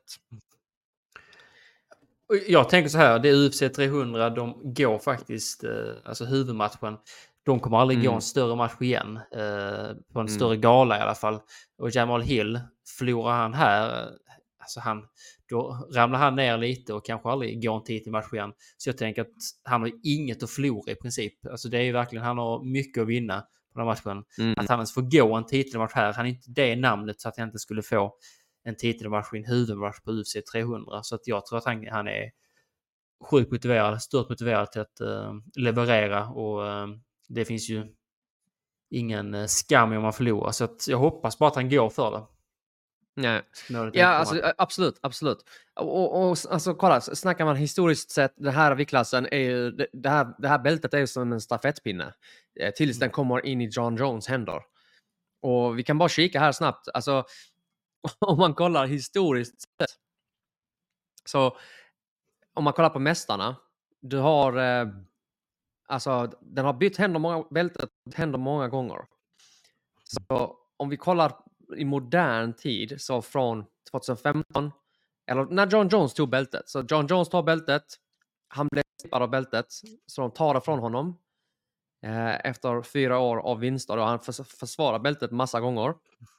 S1: Och jag tänker så här, det är U F C trehundra, de går faktiskt, eh, alltså huvudmatchen, de kommer aldrig
S2: Mm.
S1: gå en större match igen, eh, på en
S2: Mm.
S1: större gala i alla fall. Och Jamal Hill, förlorar han här, eh, alltså han, då ramlar han ner lite och kanske aldrig går en titelmatch igen. Så jag tänker att han har inget att förlora i princip. Alltså det är ju verkligen, han har mycket att vinna på den här matchen.
S2: Mm.
S1: Att han ens får gå en titelmatch här, han är inte det namnet så att han inte skulle få en titelmatch i en huvudmatch på U F C trehundra. Så att jag tror att han, han är sjukt motiverad, stort motiverad till att uh, leverera och uh, det finns ju ingen skam om man förlorar. Så att jag hoppas bara att han går för det.
S2: Nej.
S1: Ja,
S2: Ja, alltså, absolut, absolut. Och, och, och alltså, kolla, snackar man historiskt sett, den här viktklassen är ju, det, det, här, det här bältet är ju som en stafettpinne eh, tills den kommer in i John Jones händer. Och vi kan bara kika här snabbt. Alltså, om man kollar historiskt sett. Så om man kollar på mästarna. Du har, eh, alltså, den har bytt händer många, bältet händer många gånger. Så om vi kollar i modern tid, så från tjugohundrafemton, eller när John Jones tog bältet. Så John Jones tar bältet, han blev slippad av bältet, så de tar det från honom eh, efter fyra år av vinster, och han förs- försvarar bältet massa gånger.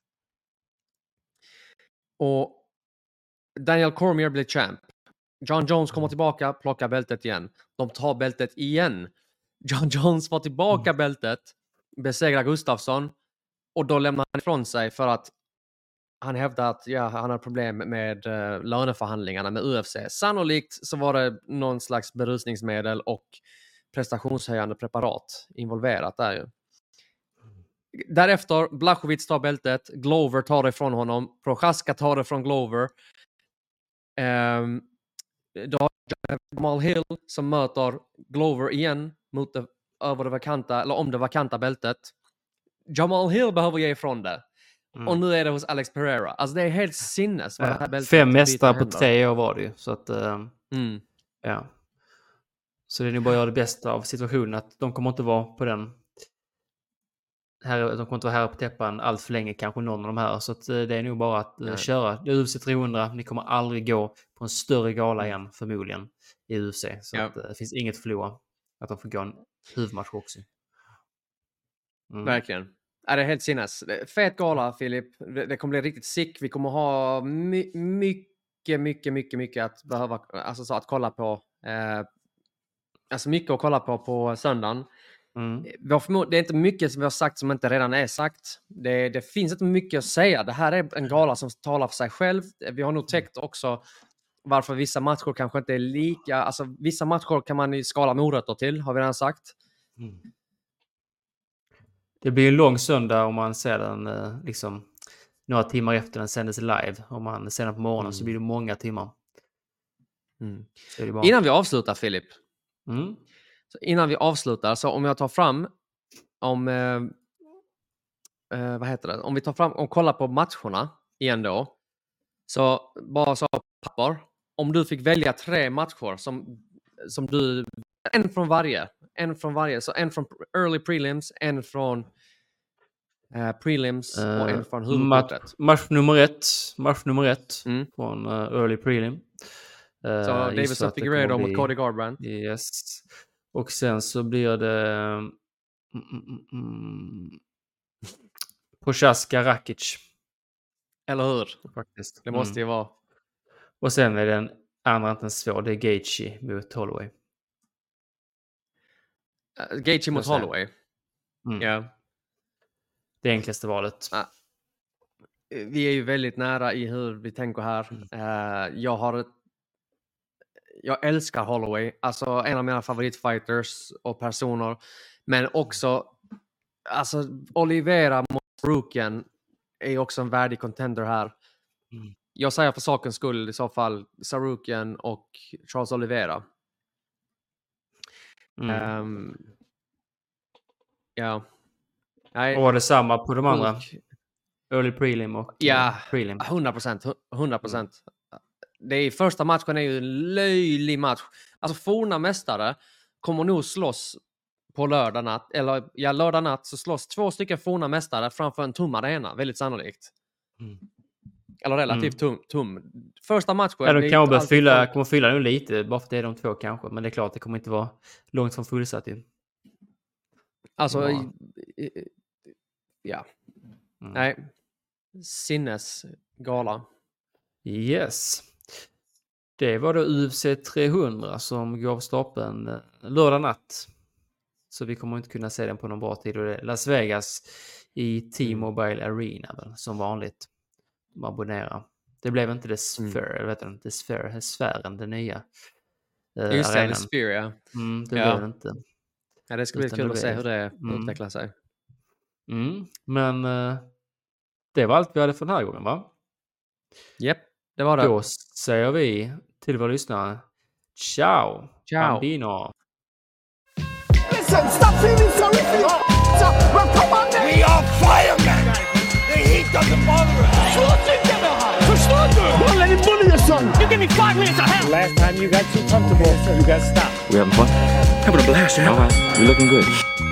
S2: Och Daniel Cormier blir champ. John Jones kommer tillbaka, plockar bältet igen. De tar bältet igen. John Jones får tillbaka mm. bältet, besegrar Gustafsson, och då lämnar han ifrån sig för att han hävdar att ja, han har problem med uh, löneförhandlingarna med U F C. Sannolikt så var det någon slags berusningsmedel och prestationshöjande preparat involverat där ju. Därefter, Blachowicz tar bältet, Glover tar det från honom, Prochaska tar det från Glover. Um, då har Jamal Hill som möter Glover igen mot det, över det vakanta, eller om det vakanta bältet. Jamal Hill behöver ge ifrån det. Mm. Och nu är det hos Alex Pereira. Alltså det är helt sinnes.
S1: Ja, det här fem mästare på tre år var det ju. Så att, uh, mm. ja. Så det är nu bara att göra det bästa av situationen. Att de kommer inte vara på den här, de kommer inte vara här på täppan allt för länge, kanske någon av de här. Så att, uh, det är nog bara att uh, köra. Det är U F C trehundra. Ni kommer aldrig gå på en större gala igen, förmodligen, i U F C. Så ja. att, uh, det finns inget att förlora. Att de får gå en huvudmatch också.
S2: Mm. Verkligen. Är det helt sinnes. Fet gala, Filip. Det kommer bli riktigt sick. Vi kommer ha my- mycket, mycket, mycket, mycket att behöva, alltså så att kolla på. Eh, alltså mycket att kolla på på söndagen. Mm. Förmod- det är inte mycket som vi har sagt som inte redan är sagt. Det, det finns inte mycket att säga. Det här är en gala som talar för sig själv. Vi har nog täckt också varför vissa matcher kanske inte är lika. Alltså vissa matcher kan man skala morötter till, har vi redan sagt. Mm.
S1: Det blir en lång söndag om man ser den liksom några timmar efter den sändes live. Om man ser den på morgonen mm. så blir det många timmar.
S2: Mm. Det bara... Innan vi avslutar, Filip.
S1: Mm.
S2: Så innan vi avslutar, så om jag tar fram om eh, eh, vad heter det? Om vi tar fram och kollar på matcherna igen då. Så bara så papper. Om du fick välja tre matcher som, som du, en från varje. En från varje. Så en från early prelims, en från uh, prelims uh, och en från huvudkortet.
S1: Match, match nummer ett. Match nummer ett mm. från uh, early prelim. Uh,
S2: så Davison Figueiredo mot Cody Garbrandt.
S1: Yes. Och sen så blir det mm, mm, mm, Prochaska Rakic.
S2: Eller hur?
S1: Faktiskt.
S2: Det måste
S1: mm.
S2: ju vara.
S1: Och sen är den andra inte svår. Det är Gaethje mot Holloway.
S2: Uh, Gaethje mot Holloway.
S1: Mm. Ja. Det enklaste valet.
S2: Uh, vi är ju väldigt nära i hur vi tänker här. Mm. Uh, jag har ett... Jag älskar Holloway. Alltså en av mina favoritfighters och personer. Men också... Alltså Oliveira mot Sarukian är också en värdig contender här. Mm. Jag säger för sakens skull i så fall Sarukian och Charles Oliveira. Mm. Um, ja. Nej.
S1: Och var det samma på de andra? Och, early prelim och
S2: ja,
S1: prelim.
S2: hundra procent. hundra procent. Mm. Det är, första matchen är ju en löjlig match. Alltså forna mästare kommer nog slåss på lördag natt. Eller ja, lördag natt så slåss två stycken forna mästare framför en tom arena. Väldigt sannolikt. Mm. Eller relativt mm. tum, tum. Första matchen...
S1: Ja, de kan bara fylla, folk... kommer fylla nu lite. Bara för att det är de två kanske. Men det är klart, det kommer inte vara långt från fullsatt ju.
S2: Alltså... Ja. ja. Mm. Nej. Sinnesgala.
S1: Yes. Det var då U F C trehundra som gav stapeln lördag natt. Så vi kommer inte kunna se den på någon bra tid. Och det är Las Vegas i T-Mobile Arena väl, som vanligt. De abonnerar. Det blev inte det Sphere, mm. vet du, det Sphere, sfären, det nya.
S2: Uh, Just det, Sphere, ja.
S1: Mm, det
S2: ja.
S1: blev det inte.
S2: Ja, det ska bli kul att se hur det mm. utvecklar sig.
S1: Mm, men uh, det var allt vi hade för den här gången, va?
S2: Japp, det var det.
S1: Då säger vi till våra lyssnare. Ciao,
S2: Ciao.
S1: Bambino.
S3: Listen, stop feeling sorry for your well, come on then. We are firemen. The heat doesn't bother us. Slå tycker vi har. Förstår du? Don't let him bully your son. You give me five minutes of hell.
S4: Last time you got too comfortable, you got stopped.
S5: We having fun? Having a blast, yeah. All right. You're looking good.